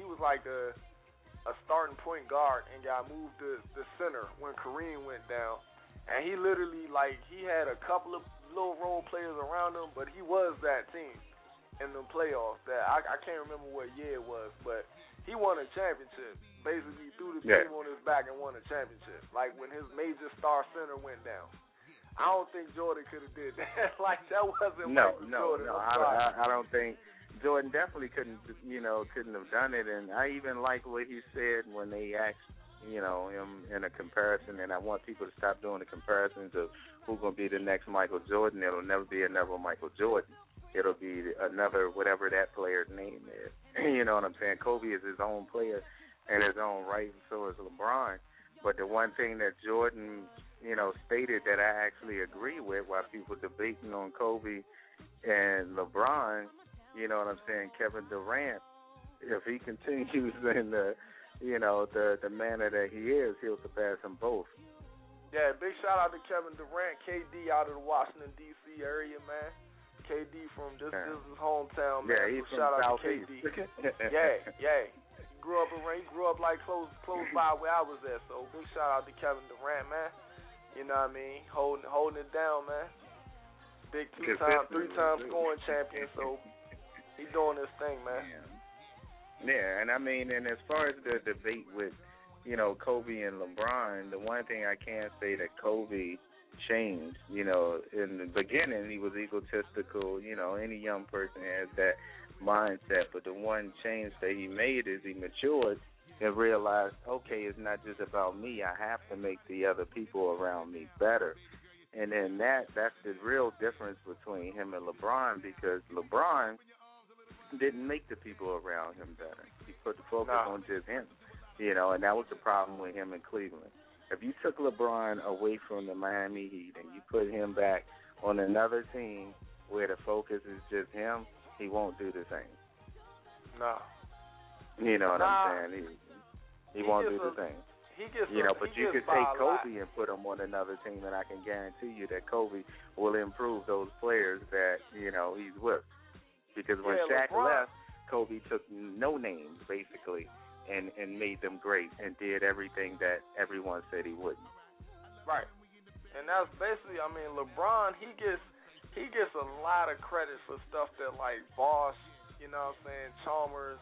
a starting point guard and got moved to the center when Kareem went down. And he literally, like, he had a couple of little role players around him, but he was that team in the playoffs. That I can't remember what year it was, but he won a championship. Basically threw the team on his back and won a championship. Like when his major star center went down. I don't think Jordan could have did that. Like that wasn't Jordan. No. I don't think Jordan definitely couldn't have done it. And I even like what he said when they asked, you know, him in a comparison, and I want people to stop doing the comparisons of who's going to be the next Michael Jordan. It'll never be another Michael Jordan. It'll be another, whatever that player's name is. You know what I'm saying? Kobe is his own player in his own right, and so is LeBron. But the one thing that Jordan, you know, stated that I actually agree with, while people debating on Kobe and LeBron, you know what I'm saying, Kevin Durant, if he continues in the manner that he is, he'll surpass them both. Yeah, big shout out to Kevin Durant, KD out of the Washington, D.C. area, man. KD from this is his hometown, man. Yeah, he's so from shout out Southeast. to KD. yeah. He grew up like close by where I was at, so big shout out to Kevin Durant, man. You know what I mean? Holding it down, man. Big three-time scoring champion, so he doing his thing, man. Yeah, and I mean, and as far as the debate with, you know, Kobe and LeBron, the one thing I can say that Kobe changed, you know, in the beginning he was egotistical, you know, any young person has that mindset, but the one change that he made is he matured and realized, okay, it's not just about me, I have to make the other people around me better. And then that's the real difference between him and LeBron, because LeBron didn't make the people around him better. He put the focus on just him, you know, and that was the problem with him in Cleveland. If you took LeBron away from the Miami Heat and you put him back on another team where the focus is just him, he won't do the same. No. You know what I'm saying? He won't do the same. But you could take Kobe and put him on another team, and I can guarantee you that Kobe will improve those players that, you know, he's with. Because when Shaq left, Kobe took no names, basically, and made them great and did everything that everyone said he wouldn't. Right. And that's basically, I mean, LeBron, he gets a lot of credit for stuff that, like, Bosh, you know what I'm saying, Chalmers,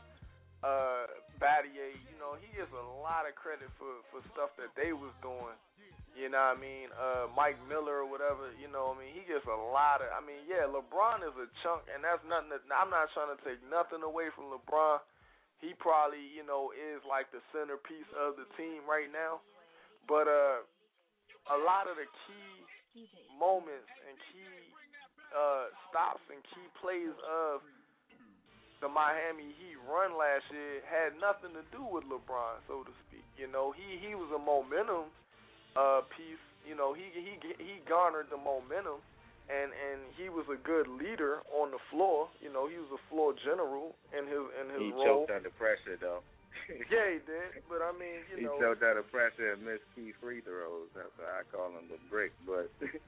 Battier, you know, he gets a lot of credit for stuff that they was doing. You know what I mean? Mike Miller or whatever, you know what I mean? He gets a lot of, I mean, yeah, LeBron is a chunk, and that's nothing that, I'm not trying to take nothing away from LeBron. He probably, you know, is like the centerpiece of the team right now. But a lot of the key moments and key stops and key plays of the Miami Heat run last year had nothing to do with LeBron, so to speak. You know, he was a momentum piece. You know, he garnered the momentum, and he was a good leader on the floor. You know, he was a floor general in his he role. He choked under pressure, though. Yeah, he did. But I mean, you know, he choked under pressure and missed key free throws. That's why I call him the brick. But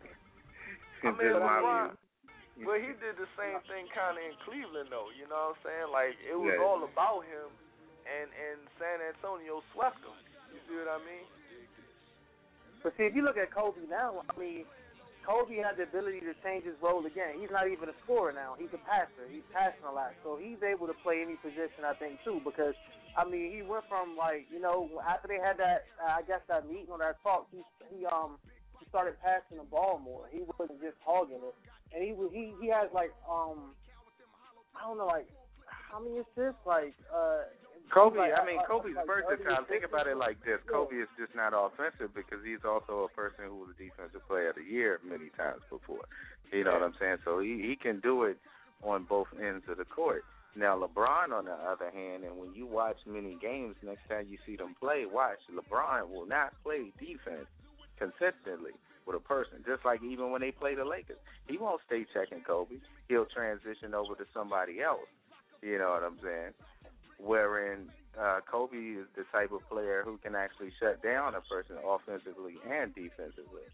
I mean, LeBron. But he did the same thing kind of in Cleveland, though. You know what I'm saying? Like, it was all about him, and San Antonio swept him. You see what I mean? But see, if you look at Kobe now, I mean, Kobe had the ability to change his role again. He's not even a scorer now. He's a passer. He's passing a lot. So he's able to play any position, I think, too, because, I mean, he went from, like, you know, after they had that, I guess, that meeting or that talk, he started passing the ball more. He wasn't just hogging it. And he has, like, I don't know, like, how many assists? Like, Kobe, like, Kobe's like versatile. Think about it like this. Kobe is just not offensive because he's also a person who was Defensive Player of the Year many times before. You know what I'm saying? So he can do it on both ends of the court. Now, LeBron, on the other hand, and when you watch many games, next time you see them play, watch, LeBron will not play defense consistently with a person, just like even when they play the Lakers. He won't stay checking Kobe. He'll transition over to somebody else. You know what I'm saying? Wherein Kobe is the type of player who can actually shut down a person offensively and defensively.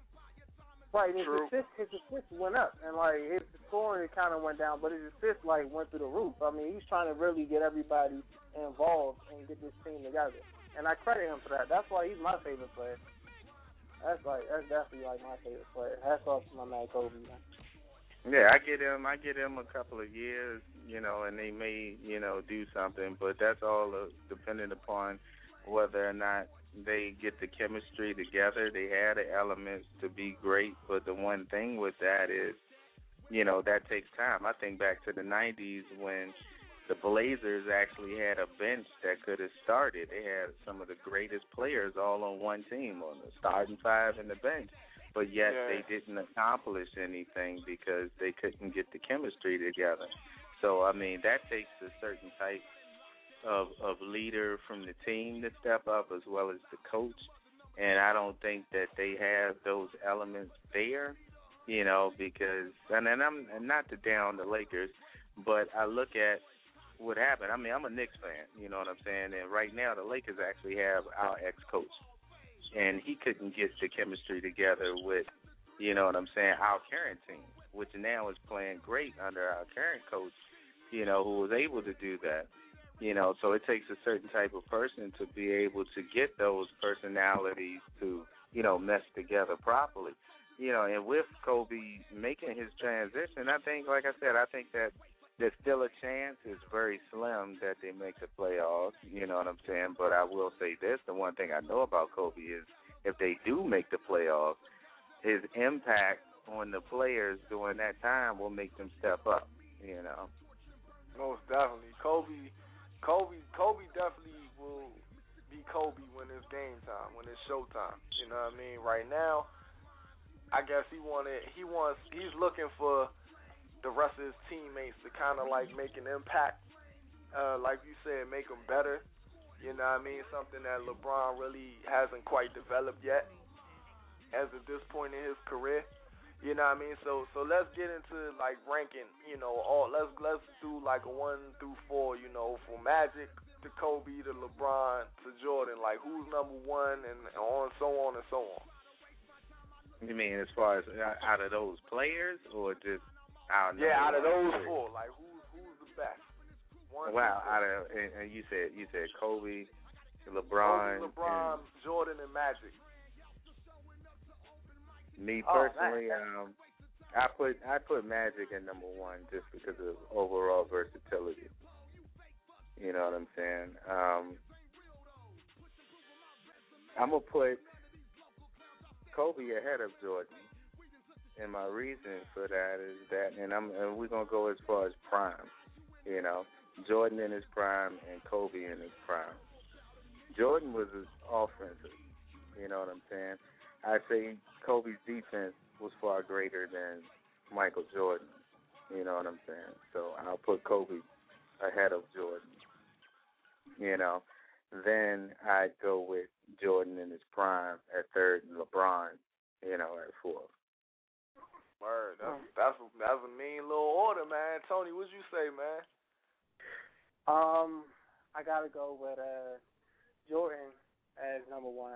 Right, his assists went up, and like his scoring kind of went down, but his assists like went through the roof. I mean, he's trying to really get everybody involved and get this team together, and I credit him for that. That's why he's my favorite player. That's definitely like my favorite player. Hats off to my man Kobe, man. Yeah, I get him a couple of years, you know, and they may, you know, do something, but that's all dependent upon whether or not they get the chemistry together. They had the elements to be great, but the one thing with that is, you know, that takes time. I think back to the 90s when the Blazers actually had a bench that could have started. They had some of the greatest players all on one team, on the starting five and the bench. But yet they didn't accomplish anything because they couldn't get the chemistry together. So, I mean, that takes a certain type of leader from the team to step up as well as the coach. And I don't think that they have those elements there, you know, because, and I'm not to down the Lakers, but I look at what happened. I mean, I'm a Knicks fan, you know what I'm saying? And right now the Lakers actually have our ex-coach. And he couldn't get the chemistry together with, you know what I'm saying, our current team, which now is playing great under our current coach, you know, who was able to do that. You know, so it takes a certain type of person to be able to get those personalities to, you know, mesh together properly. You know, and with Kobe making his transition, I think, like I said, I think that there's still a chance. It's very slim that they make the playoffs, you know what I'm saying? But I will say this, the one thing I know about Kobe is if they do make the playoffs, his impact on the players during that time will make them step up, you know. Most definitely. Kobe definitely will be Kobe when it's game time, when it's showtime. You know what I mean? Right now, I guess he's looking for the rest of his teammates to kind of like make an impact, like you said, make them better. You know what I mean? Something that LeBron really hasn't quite developed yet as of this point in his career. You know what I mean? So let's get into like ranking. You know, let's do like a 1 through 4. You know, from Magic to Kobe to LeBron to Jordan. Like who's number one and so on and so on. You mean as far as out of those players or just? Out of those 4, like who's the best? And you said Kobe, LeBron, and Jordan, and Magic. Me personally, I put Magic at number 1 just because of overall versatility. You know what I'm saying? I'm gonna put Kobe ahead of Jordan. And my reason for that is that, and we're gonna go as far as prime, you know, Jordan in his prime and Kobe in his prime. Jordan was offensive, you know what I'm saying. I say Kobe's defense was far greater than Michael Jordan, you know what I'm saying. So I'll put Kobe ahead of Jordan, you know. Then I'd go with Jordan in his prime at 3rd and LeBron, you know, at 4th. Word, that's a mean little order, man. Tony, what'd you say, man? I gotta go with Jordan as number 1.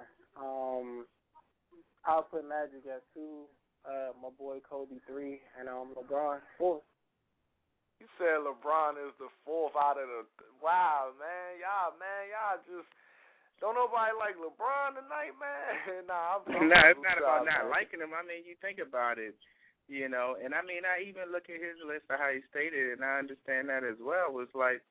I'll put Magic at 2. My boy Kobe 3, and LeBron 4th. You said LeBron is the 4th out of the. Wow, man, y'all just Don't nobody like LeBron tonight, man. Nah, it's not about not liking him. I mean, you think about it, you know, and I mean, I even look at his list of how he stated it, and I understand that as well. It's like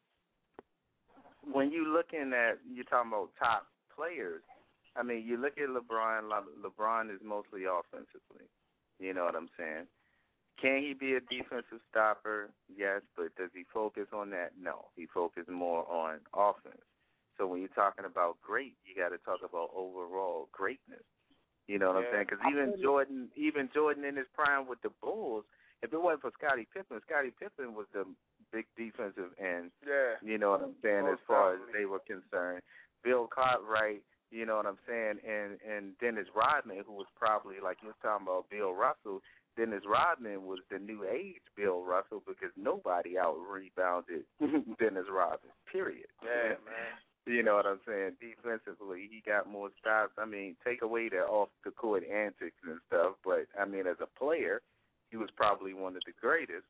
when you looking at, you're talking about top players. I mean, you look at LeBron. LeBron is mostly offensively. You know what I'm saying? Can he be a defensive stopper? Yes, but does he focus on that? No, he focuses more on offense. So when you're talking about great, you got to talk about overall greatness. You know what I'm saying? Because even Jordan in his prime with the Bulls, if it wasn't for Scottie Pippen was the big defensive end. Yeah. You know what I'm saying? As far as they were concerned, Bill Cartwright. You know what I'm saying? And Dennis Rodman, who was probably, like you were talking about Bill Russell. Dennis Rodman was the new age Bill Russell because nobody out rebounded Dennis Rodman. Period. Yeah, man. You know what I'm saying? Defensively, he got more stops. I mean, take away the off-the-court antics and stuff, but, I mean, as a player, he was probably one of the greatest,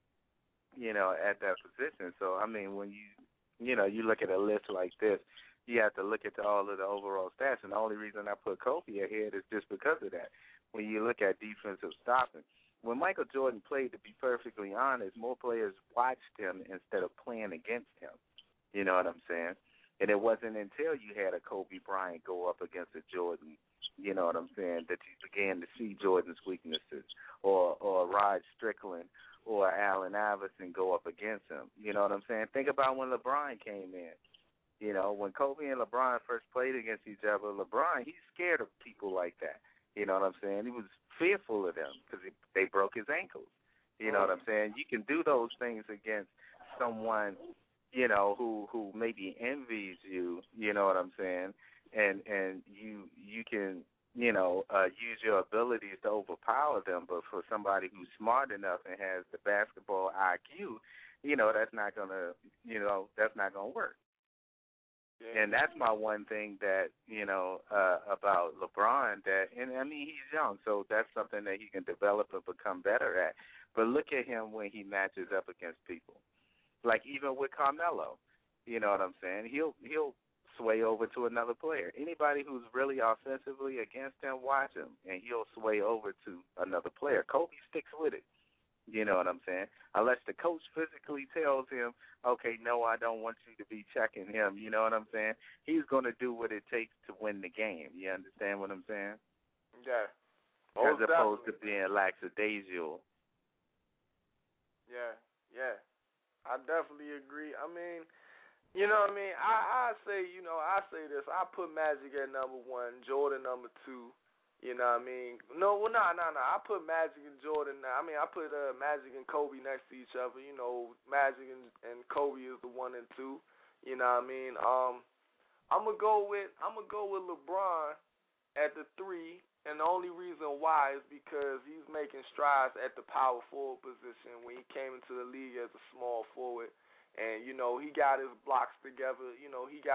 you know, at that position. So, I mean, when you look at a list like this, you have to look at all of the overall stats, and the only reason I put Kobe ahead is just because of that. When you look at defensive stopping, when Michael Jordan played, to be perfectly honest, more players watched him instead of playing against him. You know what I'm saying? And it wasn't until you had a Kobe Bryant go up against a Jordan, you know what I'm saying, that you began to see Jordan's weaknesses, or Rod Strickland or Allen Iverson go up against him. You know what I'm saying? Think about when LeBron came in. You know, when Kobe and LeBron first played against each other, LeBron, he's scared of people like that. You know what I'm saying? He was fearful of them because they broke his ankles. You know what I'm saying? You can do those things against someone, you know, who maybe envies you, you know what I'm saying? And you can, you know, use your abilities to overpower them, but for somebody who's smart enough and has the basketball IQ, you know, that's not gonna work. Yeah. And that's my one thing that, you know, about LeBron, and I mean, he's young, so that's something that he can develop and become better at. But look at him when he matches up against people. Like even with Carmelo, you know what I'm saying? He'll sway over to another player. Anybody who's really offensively against him, watch him, and he'll sway over to another player. Kobe sticks with it. You know what I'm saying? Unless the coach physically tells him, okay, no, I don't want you to be checking him. You know what I'm saying? He's going to do what it takes to win the game. You understand what I'm saying? Yeah. As opposed to being lackadaisical. Yeah. I definitely agree. I mean, you know what I mean? I say this. I put Magic at number 1, Jordan number 2. You know what I mean? No. I put Magic and Jordan. I mean, I put Magic and Kobe next to each other. You know, Magic and Kobe is the 1 and 2. You know what I mean? I'm gonna go with LeBron at the 3, and the only reason why is because he's making strides at the power forward position when he came into the league as a small forward, and you know he got his blocks together. You know I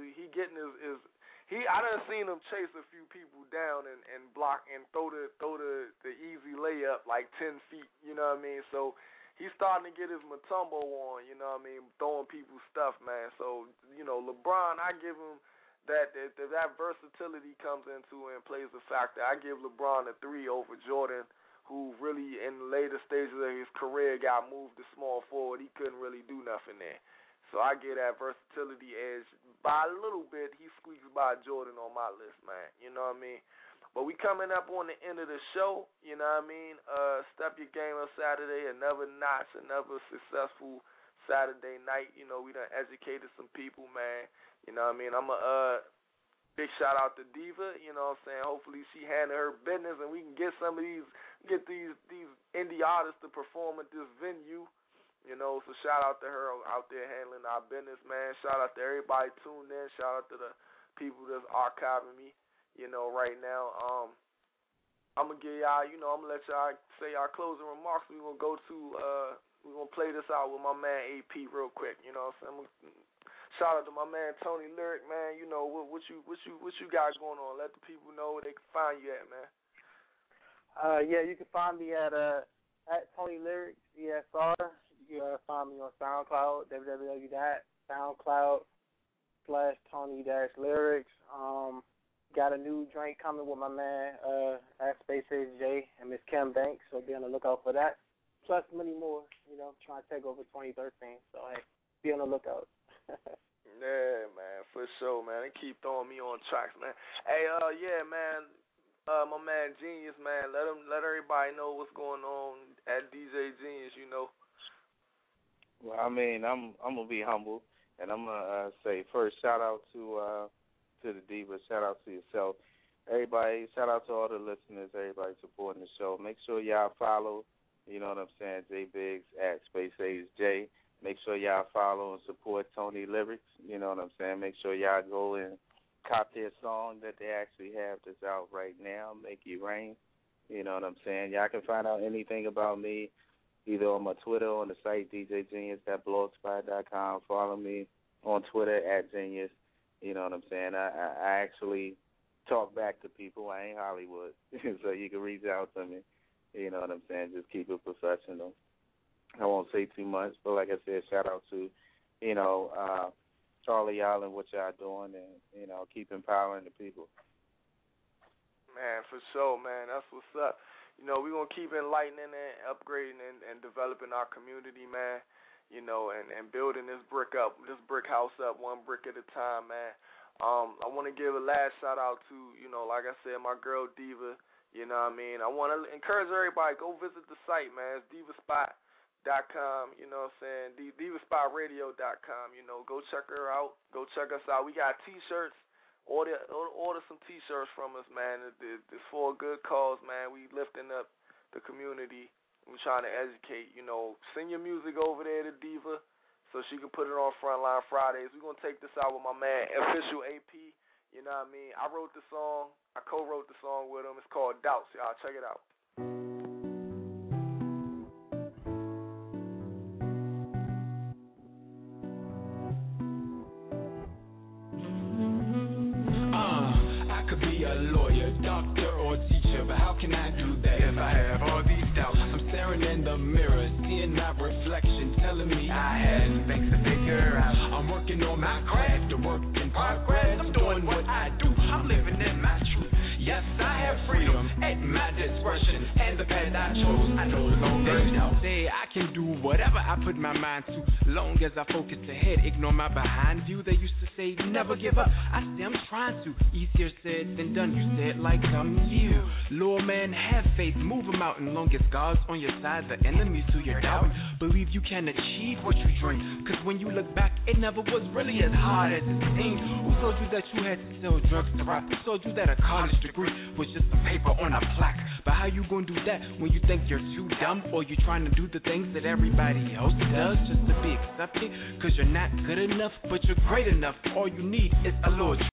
done seen him chase a few people down and block and throw the easy layup like 10 feet, you know what I mean? So he's starting to get his Mutombo on, you know what I mean, throwing people stuff, man. So, you know, LeBron, I give him that versatility comes into and plays a factor. I give LeBron a 3 over Jordan, who really in the later stages of his career got moved to small forward. He couldn't really do nothing there. So I get that versatility edge. By a little bit, he squeaks by Jordan on my list, man. You know what I mean? But we coming up on the end of the show, you know what I mean? Step your game up Saturday, another notch, another successful Saturday night. You know, we done educated some people, man. You know what I mean? I'm a big shout out to Diva, you know what I'm saying? Hopefully she handle her business and we can get some of these indie artists to perform at this venue. You know, so shout out to her out there handling our business, man. Shout out to everybody tuned in. Shout out to the people that's archiving me, you know, right now. I'm going to give y'all, you know, I'm going to let y'all say our closing remarks. We're going to play this out with my man AP real quick, you know what I'm saying? Shout out to my man Tony Lyric, man. You know, what you got going on. Let the people know where they can find you at, man. Yeah, you can find me at Tony Lyric, ESR. You can find me on SoundCloud, www.soundcloud.com/Tony /Tony-Lyrics. Got a new joint coming with my man at Space Age J and Miss Kim Banks, so be on the lookout for that. Plus many more, trying to take over 2013. So, hey, be on the lookout. Yeah, man, for sure, man. They keep throwing me on tracks, man. Hey, yeah, man, my man Genius, man. Let everybody know what's going on at DJ Genius, Well, I mean, I'm gonna be humble, and I'm gonna say first, shout out to the Diva, shout out to yourself, everybody. Shout out to all the listeners, everybody supporting the show. Make sure y'all follow. You know what I'm saying? J Biggs at Space Age J. Make sure y'all follow and support Tony-Lyrics. You know what I'm saying? Make sure y'all go and cop their song that they actually have that's out right now, Make It Rain. You know what I'm saying? Y'all can find out anything about me either on my Twitter or on the site djgenius.blogspot.com. Follow me on Twitter at Genius. You know what I'm saying? I actually talk back to people. I ain't Hollywood. So you can reach out to me. You know what I'm saying? Just keep it professional. I won't say too much, but like I said, shout out to, Charlie Island, what y'all doing, and, keep empowering the people. Man, for sure, man. That's what's up. We're going to keep enlightening and upgrading and developing our community, man, and building this brick house up one brick at a time, man. I want to give a last shout-out to, like I said, my girl Diva, you know what I mean? I want to encourage everybody, go visit the site, man. It's divaspot.com, you know what I'm saying? divaspotradio.com, go check her out. Go check us out. We got T-shirts. Order some T-shirts from us, man. It's for a good cause, man. We lifting up the community. We're trying to educate, Send your music over there to Diva so she can put it on Frontline Fridays. We're going to take this out with my man, Official AP. You know what I mean? I wrote the song. I co-wrote the song with him. It's called Doubts. Y'all check it out. I could be a lawyer, doctor, or teacher, but how can I do that if I have all these doubts? I'm staring in the mirror, seeing my reflection, telling me I had things to figure out. I'm working on my craft, the work in progress. I'm doing what I do, I'm living in my truth. Yes, I have freedom at my discretion, and the path I chose, I no longer doubt. Say I can do whatever I put my mind to, long as I focus ahead, ignore my behind view. They used to say never give up. I say I'm trying to. Easier said than done. You said like I'm you. Lord, man, have faith, move a mountain. Long as God's on your side, the enemies to your doubt. Believe you can achieve what you dream. Cause when you look back, it never was really as hard as it seemed. Who told you that you had to sell drugs to rap? Who told you that a college degree was just a paper on a plaque? But how you gonna do that when you think you're too dumb? Or you trying to do the things that everybody else does just to be accepted? Cause you're not good enough, but you're great enough. All you need is a little